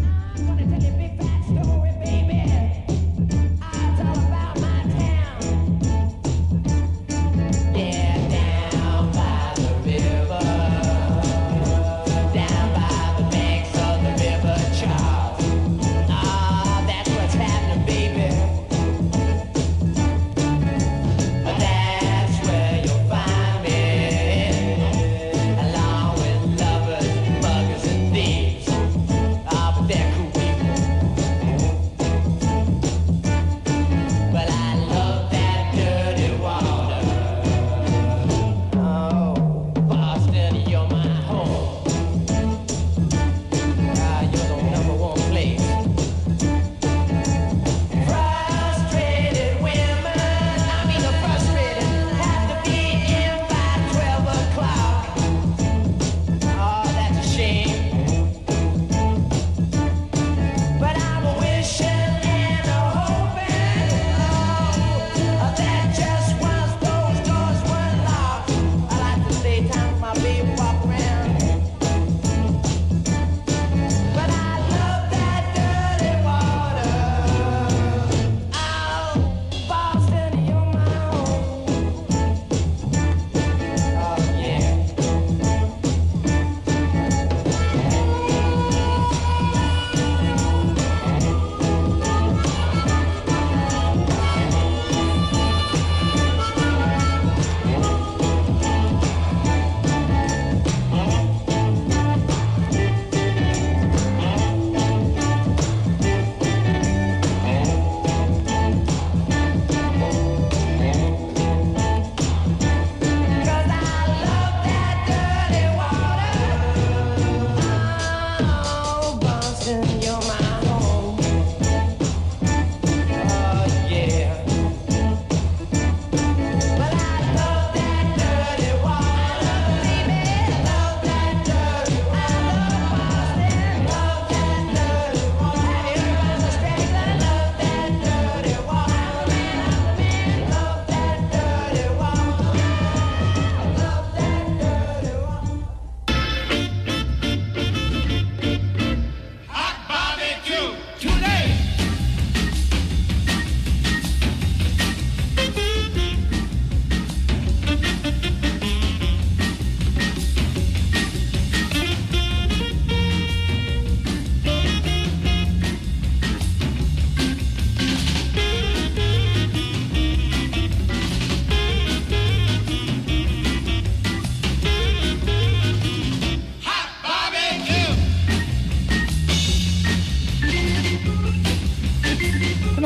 Gagarin.
Along with lovers, muggers, and thieves. Ah, but they're cool people.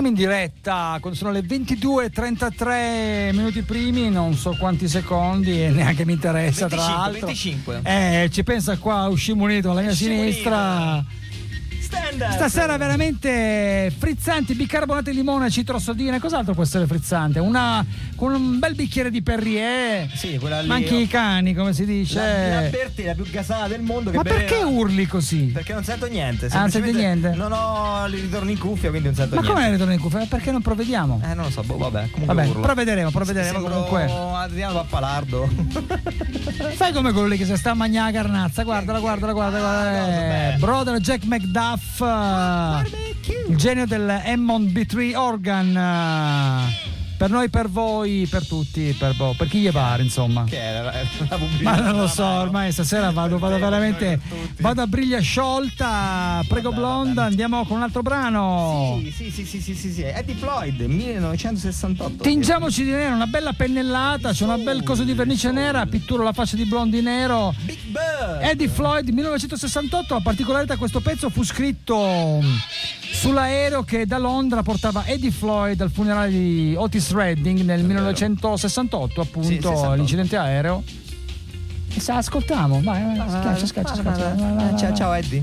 siamo in diretta quando sono le ventidue e trentatré minuti primi, non so quanti secondi e neanche mi interessa.
venticinque,
tra l'altro
venticinque.
Eh, ci pensa qua Uscimo Unito alla mia
Uscimo
sinistra.
Standard.
Stasera veramente frizzanti, bicarbonato di limone, citrosodine. Cos'altro può essere frizzante? Una con un bel bicchiere di Perrier.
Sì, quella lì.
Ma anche i cani, come si dice.
La, la Berti è la più gasata del mondo. Che
Ma
beveva-
perché urli così?
Perché non sento niente.
Ah, non senti
semplicemente
niente?
Non ho il ritorno in cuffia, quindi non sento
Ma
niente.
come ritorno in cuffia? Perché non provvediamo?
Eh, non lo so, boh, vabbè. Comunque
Vabbè,
urlo.
provvederemo, provvederemo
Sembro
comunque.
Adriano Pappalardo.
Fai come quello lì che si sta a mangiare la carnazza, guardala, guardala, guarda, guarda.
Ah, no,
eh,
vabbè.
brother Jack McDuff, il genio del Hammond B tre organ. eh, Per noi, per voi, per tutti, per, boh, per chi gli pare, insomma.
Che era la, la pubblicità.
Ma non lo so, ormai stasera vado, vado veramente. Vado a briglia sciolta. Prego,
Vabbè,
Blonda,
vabbè.
andiamo con un altro brano.
Sì, sì, sì, sì, sì, sì, sì. Eddie Floyd, millenovecentosessantotto.
Tingiamoci di nero, una bella pennellata, c'è una bel coso di vernice nera, pitturo la faccia di Blondi nero.
Big Bird.
Eddie Floyd millenovecentosessantotto, la particolarità di questo pezzo fu scritto sull'aereo che da Londra portava Eddie Floyd al funerale di Otis Redding nel millenovecentosessantotto, appunto,
Sì, sessantotto.
l'incidente aereo. E se ascoltiamo, vai, vai, schiaccia, schiaccia,
Ah,
schiaccia.
ah,
vai, vai,
ah,
vai,
Ciao,
vai.
ciao Eddie.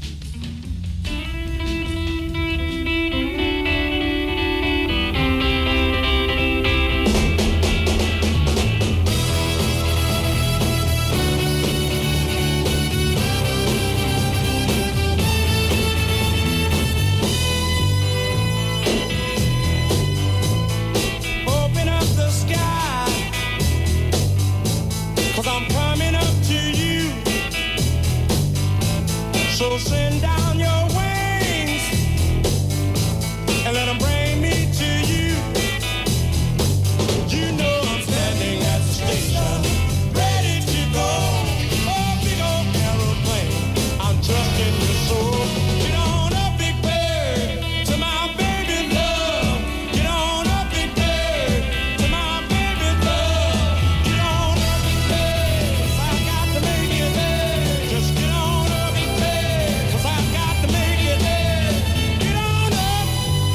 Open up the sky, 'cause I'm coming up to you. So send down your wings and let them bring me to you. You know I'm standing at the station, ready to go. Oh, big old aeroplane, I'm trusting your soul. Get on up, big bird, to my baby love. Get on up, big bird, to my baby love. Get on up, big bird, 'cause I got to make it there. Just get on up, big bird, 'cause I got to make it there. Get on up.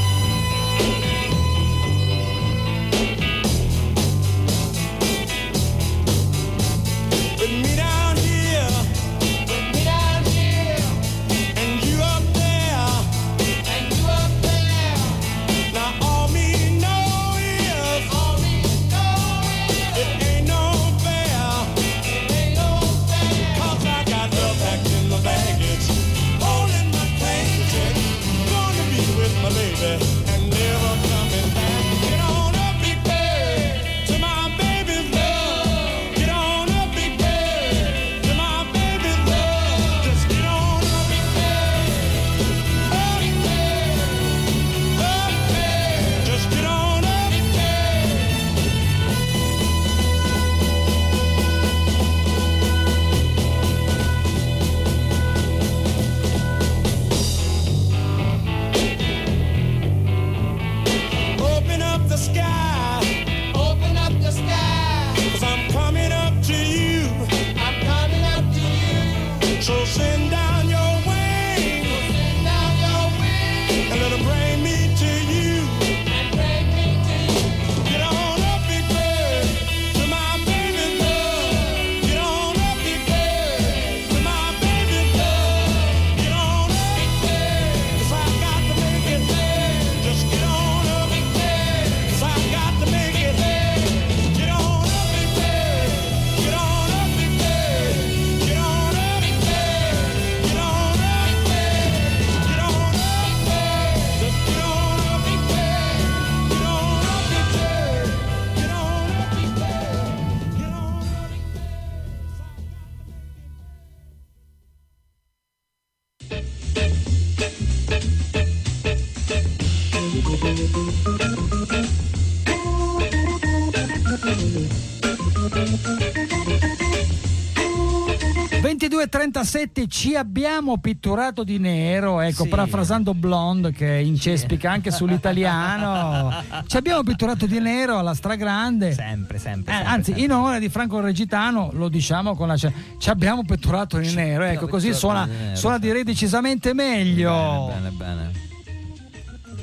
Put me down here, put me down here, and you up there, and you up there. Now all me know is, all me know is, it ain't no fair, it ain't no fair. 'Cause I got love packed in my baggage, holding my plane ticket, gonna be with my baby and never coming back. Get on up, big bird, to my baby's love. Get on up, big bird, to my baby's love. Just get on up, big bird, up, big bird, up, big bird. Just get on up, big bird. Open up the sky, open up the sky, 'cause I'm coming up to you, I'm coming up to you. So send down your wings, so send down your wings, and let them bring me to you, and bring me to you. Get on up, big bird, to my baby love. Get on up, big bird, to my baby love. Get on up, big bird, 'cause I got to make it there. Just get on up, big bird, 'cause I got to make it there. Get on up, big bird, get on up, big bird, get on up, big bird, get on up, big bird, get on up, big bird. Just get on up, big bird, get on up, big bird, get on up, big bird, get on up, big bird.
ventidue e trentasette, ci abbiamo pitturato di nero, ecco,
Sì.
parafrasando Blonde che incespica anche sull'italiano. Ci abbiamo pitturato di nero alla stragrande.
Sempre, sempre.
Eh,
sempre,
anzi,
sempre.
in onore di Franco Regitano lo diciamo con la. Ci abbiamo petturato di nero, ecco,
abbiamo
così
petturato
suona,
di nero,
suona
sì.
direi decisamente meglio.
Bene, bene, bene.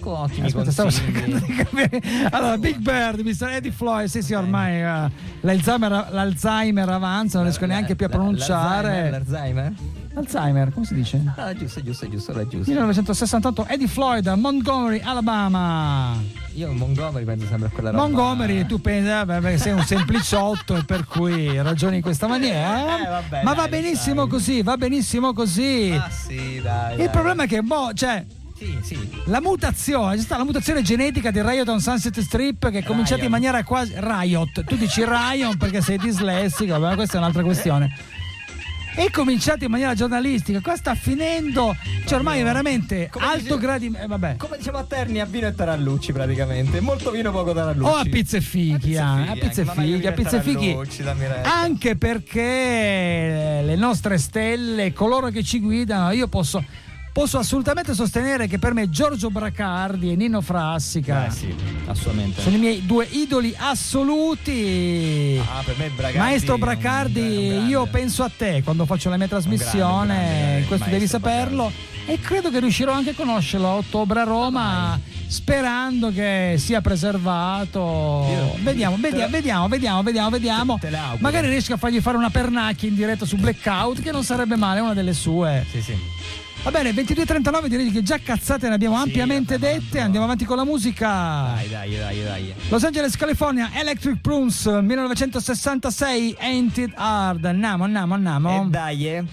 Ecco, ottimi
Aspetta, stavo
consigli.
cercando di capire. Allora, Big Bird, mister Eddie Floyd, sì, sì, ormai uh, l'Alzheimer, l'Alzheimer avanza, non riesco neanche più a pronunciare.
L'Alzheimer?
Alzheimer, come si dice?
Ah, giusto, giusto, giusto, era giusto.
millenovecentosessantotto, Eddie Floyd, Montgomery, Alabama.
Io Montgomery penso sempre a quella roba.
Montgomery, tu pensi, vabbè, perché sei un sempliciotto e per cui ragioni in questa maniera.
Eh, vabbè,
Ma
dai,
va benissimo
dai.
così, va benissimo così.
Ah, sì, dai.
Il
dai.
problema è che, boh, cioè.
Sì, sì.
La mutazione, c'è stata la mutazione genetica di Riot on Sunset Strip che è cominciata in
Riot.
maniera quasi Riot. Tu dici Riot perché sei dislessico, ma questa è un'altra questione. È cominciato in maniera giornalistica, qua sta finendo, cioè ormai è veramente
Come
alto
dice-
gradi, eh, vabbè.
Come diciamo a Terni, a vino e tarallucci praticamente. Molto vino, poco tarallucci.
O a pizze e fichi,
A
a
pizze e
pizze e
fighi, ma
fighi, a
meglio
pizze e
vino e
fighi.
tarallucci, dammi retta.
Anche perché le nostre stelle, coloro che ci guidano, io posso Posso assolutamente sostenere che per me Giorgio Bracardi e Nino Frassica
Eh sì, assolutamente.
sono i miei due idoli assoluti.
Ah, per me Bracardi
Maestro
è un-
Bracardi,
un grande.
io penso a te quando faccio la mia trasmissione,
grande, grande, grande
questo devi
maestro
saperlo. E credo che riuscirò anche a conoscerlo a ottobre a Roma, sperando che sia preservato.
Io-
Vediamo, vediamo, vediamo, vediamo, vediamo, vediamo.
Te l'auguro.
Magari riesco a fargli fare una pernacchia in diretta su Blackout, che non sarebbe male, una delle sue.
Sì, sì.
Va bene, ventidue e trentanove, direi che già cazzate ne abbiamo
Sì,
ampiamente
vabbè,
dette.
ma-
Andiamo avanti con la musica.
Dai, dai, dai, dai.
Los Angeles, California, Electric Prunes, millenovecentosessantasei, Ain't It Hard. Andiamo, andiamo, andiamo.
E dai, eh.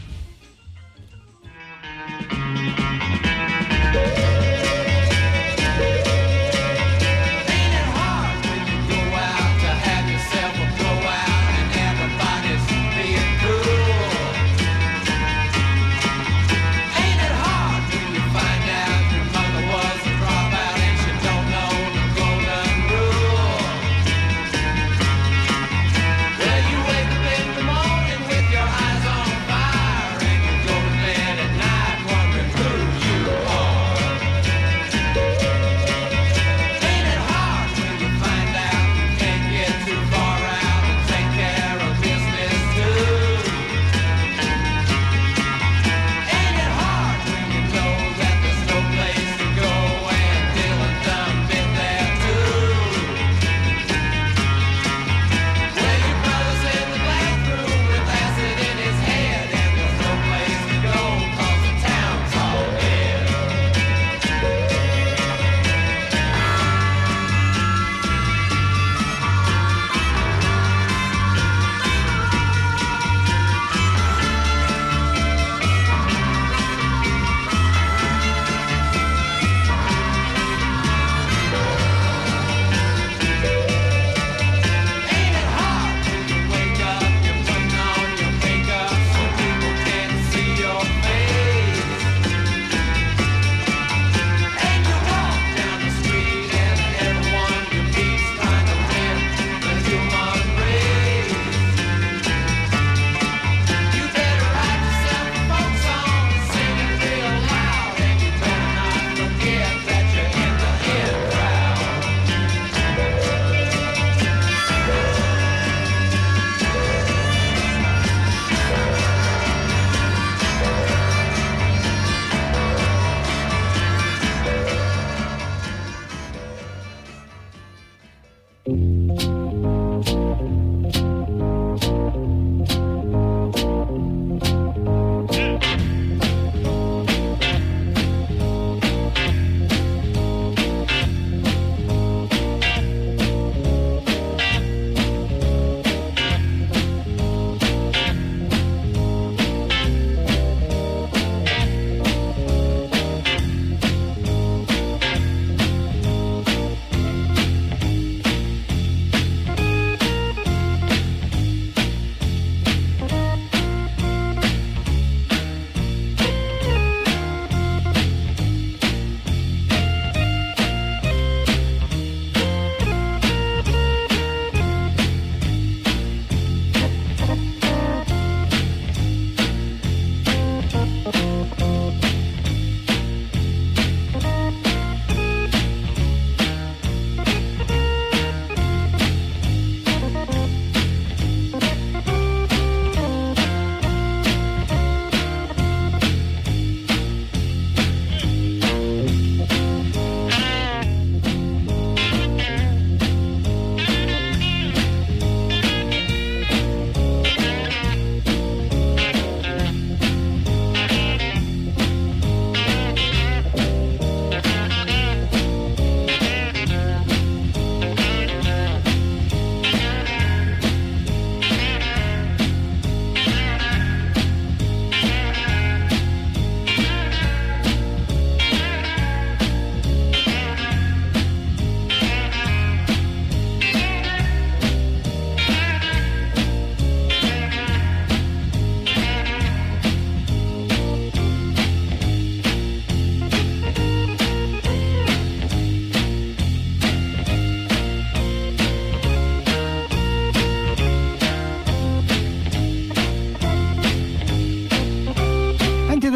Ain't it hard when you go out to have yourself a blowout and everybody's being cool? Ain't it hard when you find out your mother was a dropout and she don't know the golden rule? Well, you wake up in the morning with your eyes on fire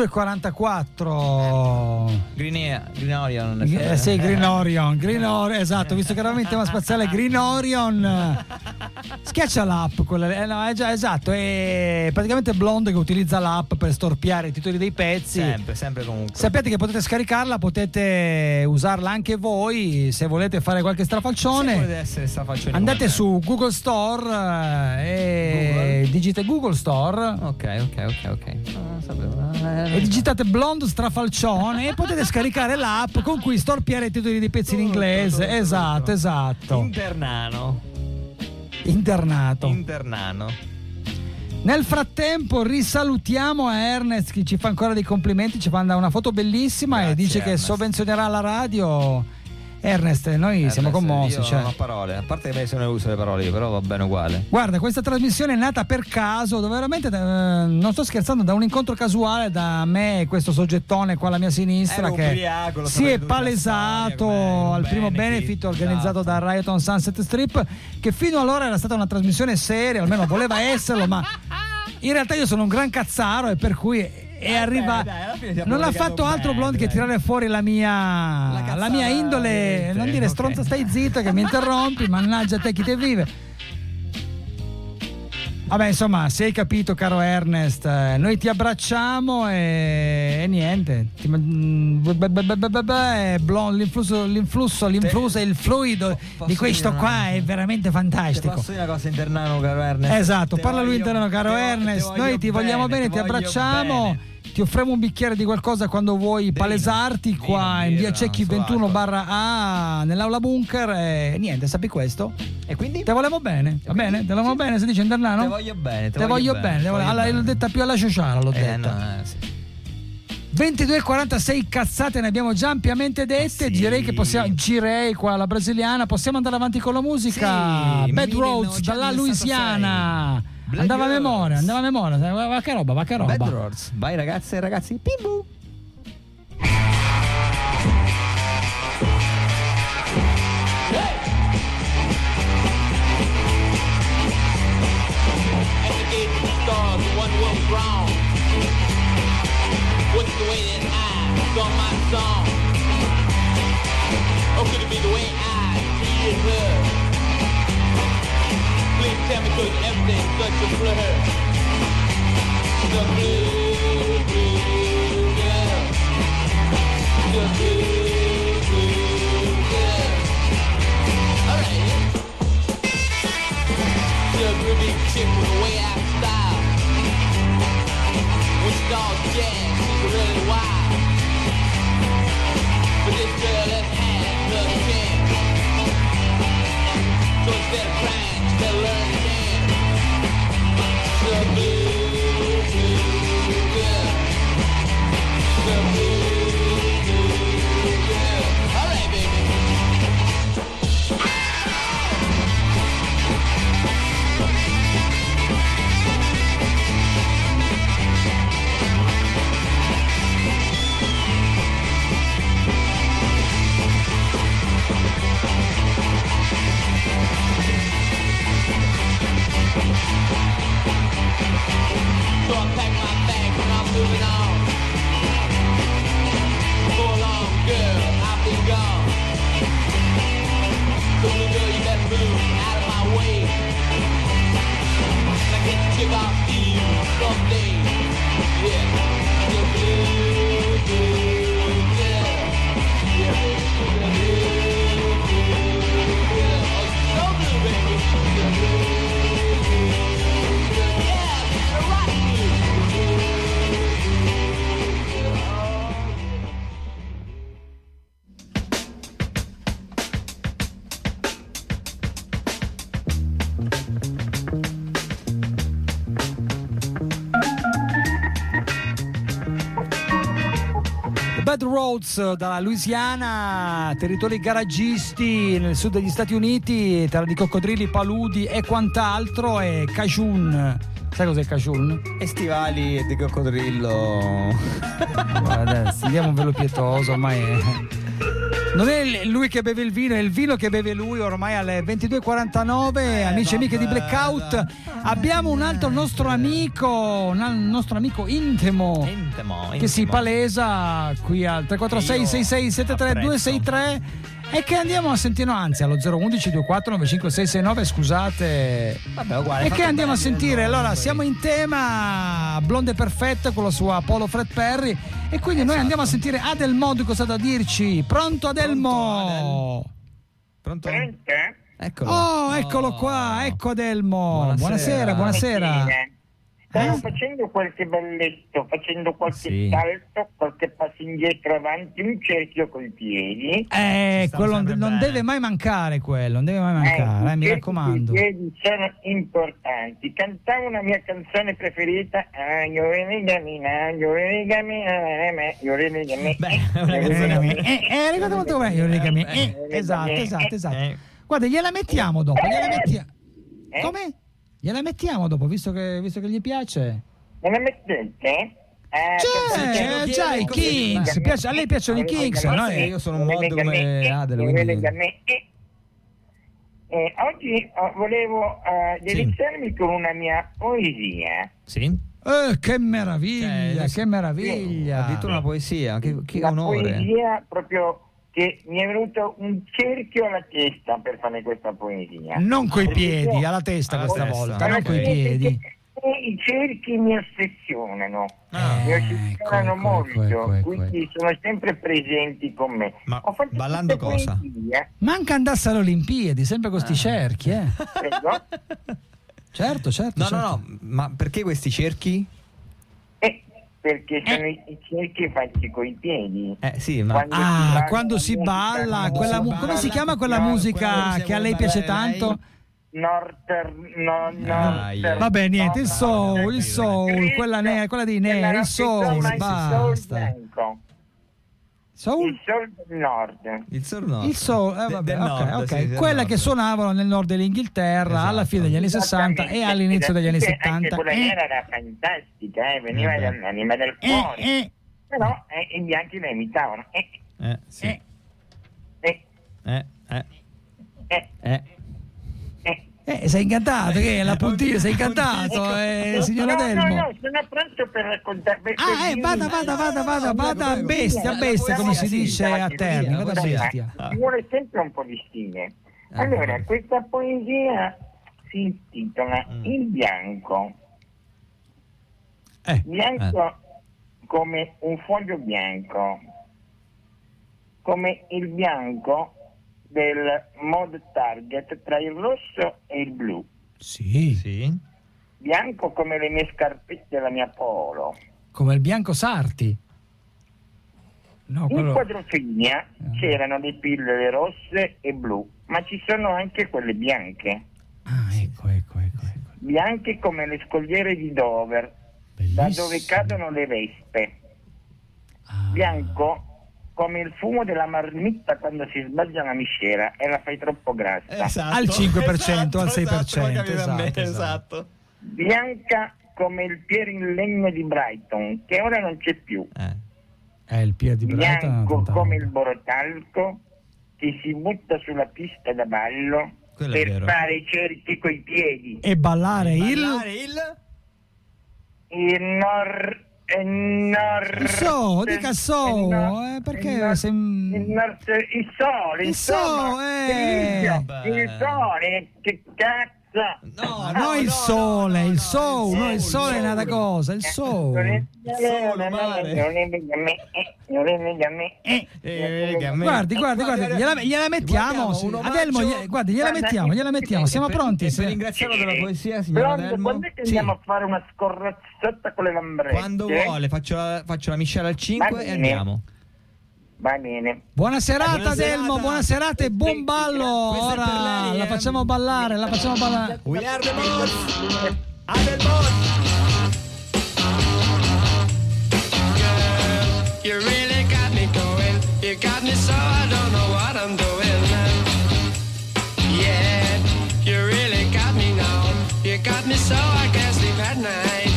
e quarantaquattro.
Grinea, Grinorion.
Eh, sì, Green Orion, Green Orion, esatto, visto che eravamo in tema spaziale, Green Orion. Schiaccia l'app, quella, eh, no, è già, esatto, è praticamente Blonde che utilizza l'app per storpiare i titoli dei pezzi.
Sempre, sempre comunque.
Sapete che potete scaricarla, potete usarla anche voi se volete fare qualche strafalcione.
Se volete essere strafalcioni
Andate
come me.
su Google Store eh, e
Google?
digite Google Store.
Ok, ok, ok, ok. Non sapevo.
E digitate Blonde strafalcione e potete scaricare l'app con cui storpiare i titoli dei pezzi in inglese. Esatto, esatto.
Internano.
Internato.
Internano.
Nel frattempo risalutiamo a Ernest che ci fa ancora dei complimenti, ci manda una foto bellissima.
Grazie,
e dice
Ernest.
che sovvenzionerà la radio. Ernest, noi
Eh,
siamo
adesso
commossi.
Io
Cioè.
non ho parole. A parte che se ne uso le parole io, però va bene uguale.
Guarda, questa trasmissione è nata per caso, dove veramente, eh, non sto scherzando, da un incontro casuale da me e questo soggettone qua alla mia sinistra
Ero
che
ubriaco, lo
si
sapevo
è
tutta la
palesato
storia, com'è,
al
un
primo
benefit,
benefit organizzato
esatto.
da Riot on Sunset Strip, che fino allora era stata una trasmissione seria, almeno voleva esserlo, ma in realtà io sono un gran cazzaro e per cui è arrivato. Non ha fatto altro Blonde che tirare fuori la mia la,
cazzata,
la mia indole,
veramente.
non dire
Ok.
stronza, stai zitto che mi interrompi, mannaggia te chi te vive. Vabbè, insomma, se hai capito, caro Ernest, eh, noi ti abbracciamo e, e niente. Ti, mm, b- b- b- b- b- b- Blonde, l'influsso, l'influsso, l'influsso e il fluido
posso
di questo
dire
qua
una-
è veramente
Ti
fantastico.
posso dire una cosa internano, caro Ernest?
Esatto,
Te
parla lui
voglio-
interno, caro
te voglio-
Ernest.
te
Noi
voglio
ti vogliamo bene, ti
voglio
abbracciamo.
bene.
Ti offriamo un bicchiere di qualcosa quando vuoi palesarti
vino,
qua in
birra,
via Cecchi
solo
ventuno
acqua.
barra A nell'aula bunker. E niente, sappi questo.
E quindi?
Te volevo bene, va
quindi?
bene? Te volevo bene, si dice internano?
Te voglio bene, te,
Te voglio bene, te voglio- allora, l'ho detta più alla sociale, l'ho
Eh,
detta.
no, eh, sì.
ventidue e quarantasei cazzate ne abbiamo già ampiamente dette.
Sì.
Direi che possiamo. Girei qua alla brasiliana. Possiamo andare avanti con la musica.
Sì,
Bad Roads dalla Louisiana.
Black
Andava a
Girls.
memoria, andava a memoria. Va, va che roba, va che roba.
Bad Roads. Vai ragazze e ragazzi. Pimbu.
At the gate of the stars, the one was wrong. What's the way that I sung my song? Or could it be the way I treated her? Please tell me, cause everything's such a blur. The blue, blue girl. The blue, blue girl. All right. The groovy chick with a way out style. When she does jazz, she's really wild. But this girl has had her chance. So instead of crying, she better learn to dance. The blue, blue girl. The blue, blue girl. All right, baby. So I pack my bags and I'm moving on. So long, girl, I've been gone. So little girl, you better move out of my way. And I get the chick off to you someday. Yeah, the blue, blue girl. Yeah, the blue, blue girl. Oh, she's so blue, baby. The blue, blue girl. Yeah, the rock blue.
Bad Roads dalla Louisiana, territori garagisti nel sud degli Stati Uniti, terra di coccodrilli, paludi e quant'altro, e Cajun. Sai cos'è Cajun?
E stivali di coccodrillo.
Guarda, adesso diamo un velo pietoso, ormai è... Non è lui che beve il vino, è il vino che beve lui. Ormai alle ventidue e quarantanove, amici e amiche di Blackout, abbiamo un altro nostro amico, un nostro amico intimo,
Intimo,
che si
intimo.
palesa qui al tre quattro sei sei sei sette tre due sei tre e che andiamo a sentire, no, anzi allo zero uno uno due quattro nove cinque sei sei nove, scusate.
Vabbè, uguale,
E
fatto
che andiamo a
bene,
sentire?
no,
Allora,
poi.
siamo in tema Blonde Perfetta con la sua Polo Fred Perry e quindi noi andiamo a sentire Adelmo di cosa ha da dirci. Pronto Adelmo?
Pronto?
Pronto?
Eccolo.
Oh, eccolo qua, ecco Adelmo.
Buonasera.
Buonasera, buonasera.
Stavo
Eh?
facendo qualche balletto, facendo qualche
Sì.
salto, qualche passo indietro avanti, un cerchio coi piedi.
Eh,
Ci sta
quello
sempre
non
bene.
deve mai mancare quello, non deve mai mancare, eh, mi
i cerchi
raccomando.
coi piedi sono importanti. Cantavo una mia canzone preferita. Ah, io relegami, ah, io relegami, ah, me, io relegami.
Beh, è una canzone-
Eh, eh, ricordo molto bene, io dico, eh, esatto, esatto, esatto.
Eh.
Guarda, gliela mettiamo dopo, gliela mettiamo.
Eh?
Come? Gliela mettiamo dopo, visto che, visto che gli piace.
Me la mettete? Ah,
C'è,
perché-
già i Kings, piace- a lei piacciono i Kings, no?
Eh, io sono un mod
Relegami,
come
eh,
Adele,
io
quindi-
relegami, eh. Eh, oggi eh, volevo eh, deliziarmi con una mia poesia.
Sì?
Eh, che meraviglia,
Eh,
che meraviglia.
Addirittura una poesia, che, che
Una
onore.
poesia proprio che mi è venuto un cerchio alla testa per fare questa poesia.
Non coi
Perché
piedi,
io-
alla testa
Alla
questa
testa.
volta,
Ah,
non
ok.
coi piedi.
Perché i cerchi mi ossessionano,
Ah,
mi
ecco,
ossessionano
ecco,
molto,
ecco, ecco,
quindi sono sempre presenti con me.
Ma
Ho fatto
ballando
queste
cosa?
poesie,
Manca andasse alle Olimpiadi, sempre con sti cerchi, eh.
prego.
Certo, certo.
No,
certo.
no, no, ma perché questi cerchi?
Eh, perché sono i i cerchi fatti coi piedi.
Eh sì, ma...
Quando
Ah,
si balla
quando
la
si
musica,
balla,
no,
quella mu-
balla,
come si chiama quella
quella-
musica
quella
che a lei
vuole
piace
ballare lei?
tanto?
Norter, no, no,
Ah, yeah.
Vabbè, niente, il soul, il soul,
Cristo,
quella, ne- quella dei
quella
neri, il soul,
raffreddò, ma il
basta.
bianco.
Soul?
Il sol del nord.
Il sol no.
Il soul, eh,
De-
vabbè,
del
ok,
nord,
ok.
sì, del
Quella
nord.
che suonavano nel nord dell'Inghilterra alla
Esatto.
fine degli anni sessanta e all'inizio degli anni
Anche
settanta.
quella
Eh,
era fantastica, eh, veniva
Eh beh.
dall'anima del
eh,
cuore.
eh,
Però eh, i bianchi la imitavano. Eh,
Eh, sì.
eh.
eh,
Eh, eh,
eh,
eh.
eh.
Eh, sei incantato, che è la puntina, sei incantato, eh, signor
no,
Adelmo.
no, no, sono pronto per raccontare. per-
Ah,
per
eh, vada, vada, vada, vada, vada a bestia, a bestia, come si dice a Terni, vada a bestia.
Ci vuole sempre un po' di stile. Allora, questa poesia si intitola Il bianco.
Eh,
Bianco come un foglio bianco, come il bianco del mod target tra il rosso e il blu,
sì,
Sì.
bianco come le mie scarpette e la mia polo.
come il bianco Sarti. No,
In
quello...
quadrofilia c'erano le pillole rosse e blu, ma ci sono anche quelle bianche,
Ah, ecco, ecco, ecco, ecco.
bianche come le scogliere di Dover, da
Bellissimo.
dove cadono le vespe,
Ah.
bianco come il fumo della marmitta quando si sbaglia una miscela e la fai troppo grassa,
Esatto.
Al cinque per cento, al sei per
esatto,
cento,
capito a me,
esatto,
esatto.
bianca come il pier in legno di Brighton, che ora non c'è più,
Eh.
È il piede di Brighton,
bianco
tanta
come il
roba.
borotalco che si butta sulla pista da ballo
Quello è
per
vero.
fare i cerchi coi piedi.
E ballare il...
Ballare il...
Il nor... Il nor...
Il so, dica so,
il nor-
eh, perché
il nor-
sem-
il nor- il sole,
Il
insomma,
so, eh.
il, il sole, che cazzo.
No,
No, il sole, il soul, no, il sole è
soul.
un'altra cosa, il soul.
Solo mare.
Non è meglio a me, eh, non è meglio a me.
Eh,
Eh, che a me-
guardi, guardi, guardi, gliela, gliela mettiamo,
Guardiamo,
sì.
un omaggio-
Adelmo, glie- guardi, gliela
Guarda,
mettiamo, gliela mettiamo, siamo
per-
pronti?
e
sì.
per ringraziarlo della poesia, signor
Pronto,
Adelmo.
quando è che
Sì.
andiamo a fare una scorrazzata con le lambrette?
Quando vuole, faccio la, faccio la miscela al cinque
Va
e
bene.
andiamo.
Va bene.
Buona serata,
Buona
Adelmo,
serata.
buona serata e buon ballo.
Questa è per
Ora
lei,
la
eh.
facciamo ballare, la facciamo ballare.
We are the boss! Adelmo!
You really got me going. You got me so I don't know what I'm doing. Yeah, you really got me now. You got me so I can't sleep at night.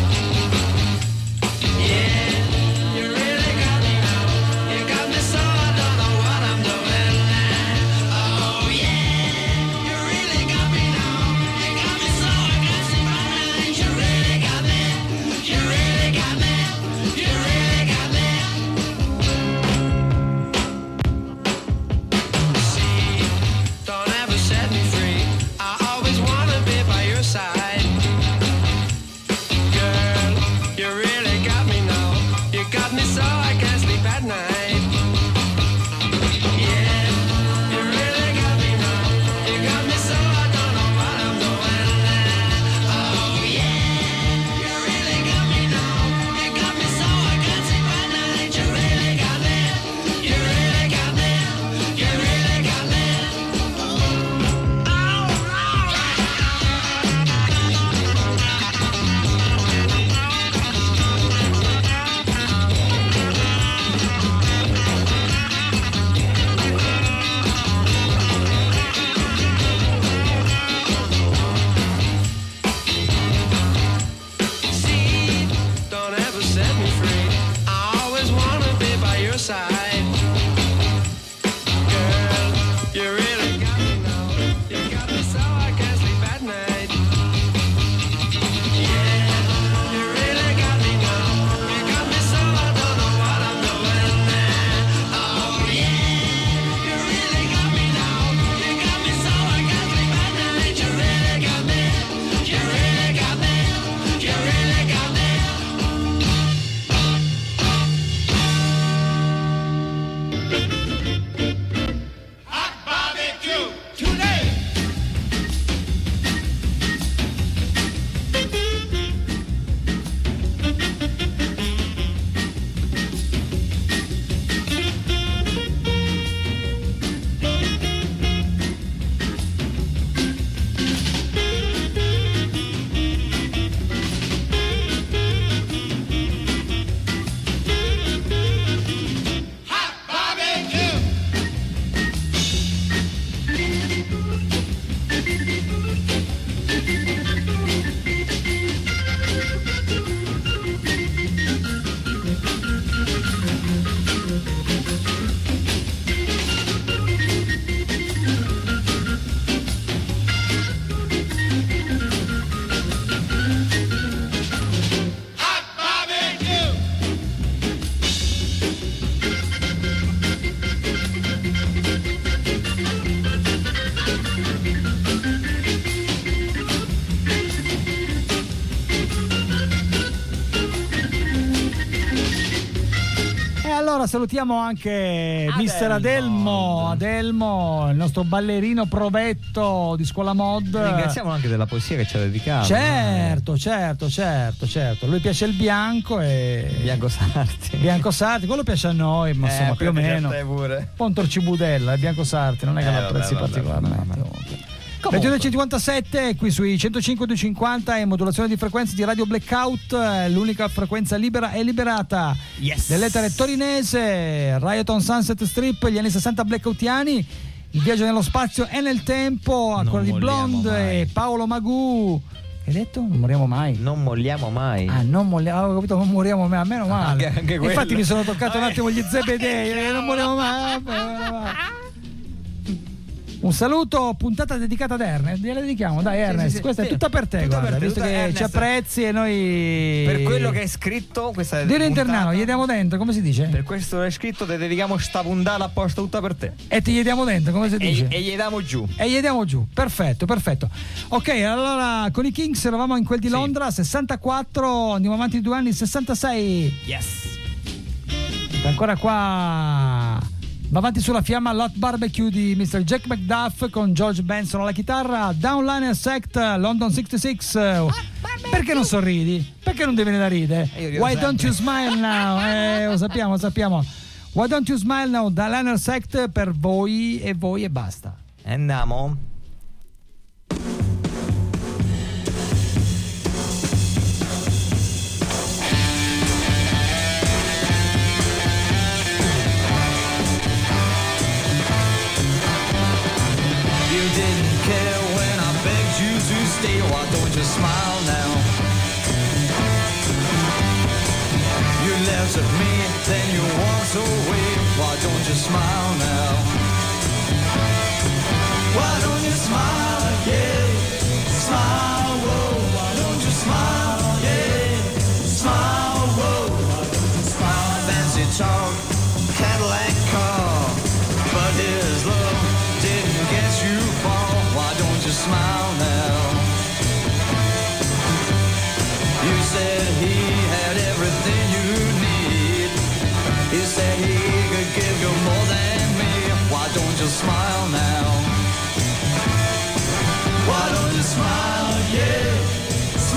Yeah, you really got me now. You got me so I don't know what I'm doing.
inside. Girl, you really got me now. You got me so I can't sleep at night. Yeah, you really got me now. You got me so I don't know what I'm doing there. Oh yeah, you really got me now. You got me so I can't sleep at night. You really got me. You really got me. You really got me.
Hot barbecue today. Hot barbecue. Hot barbecue.
E allora salutiamo anche mister Adelmo, Adelmo, il nostro ballerino provetto di Scuola Mod.
Ringraziamo anche della poesia che ci ha dedicato.
Certo, certo, certo, certo. Lui piace il bianco e
Bianco Sarti.
Bianco Sarti, quello piace a noi, ma
Eh,
insomma più o
piace a
meno.
te pure.
Un po' un torcibudella, il Bianco Sarti, non è che
Eh,
lo
vabbè,
apprezzi
vabbè,
particolarmente.
vabbè, vabbè.
Comunque. ventidue cinquantasette qui sui centocinque duecentocinquanta e modulazione di frequenze di Radio Blackout, eh, l'unica frequenza libera e liberata
Yes.
dell'etere torinese. Riot on Sunset Strip, gli anni sessanta blackoutiani, il viaggio nello spazio e nel tempo, a
Non
quello di
molliamo
Blonde
mai.
e Paolo Magù. Che hai detto? Non moriamo mai.
Non molliamo mai.
Ah, non moriamo, avevo capito, non moriamo mai, a meno male.
Anche- anche quello.
Infatti mi sono toccato un
Vabbè.
attimo gli zebedei, eh, non moriamo mai. vabbè, vabbè. Un saluto, puntata dedicata ad Ernest, gliela dedichiamo, dai Ernest,
sì, sì,
questa
sì.
è tutta per te,
Tutta
guarda,
per te,
visto
tutta-
che
Ernest.
ci apprezzi e noi...
Per quello che è scritto, questa è
Dire
puntata-
internano, gli diamo dentro, come si dice?
Per questo è scritto, te dedichiamo sta puntata apposta tutta per te.
E ti gli diamo dentro, come si dice?
E, e gli diamo giù.
E gli diamo giù, perfetto, perfetto. Ok, allora con i Kings eravamo in quel di
Sì.
Londra, sessantaquattro, andiamo avanti di due anni, sessantasei.
Yes.
Ancora qua va avanti sulla fiamma l'Hot Barbecue di mister Jack McDuff con George Benson alla chitarra, Downliner Sect, London sessantasei. Perché non sorridi? Perché non ti viene da ridere?
Io rido
Why
sempre.
don't you smile now? Eh, lo sappiamo, lo sappiamo. Why don't you smile now? Downliner Sect per voi e voi e basta.
Andiamo.
You didn't care when I begged you to stay. Why don't you smile now? You laughed at me, then you walked away. Why don't you smile now? Why don't you smile again? Smile, whoa. Why don't you smile, yeah? Smile, whoa. Why don't you smile? Fancy talk, Cadillac car, but his love didn't get you far. Why don't you smile now?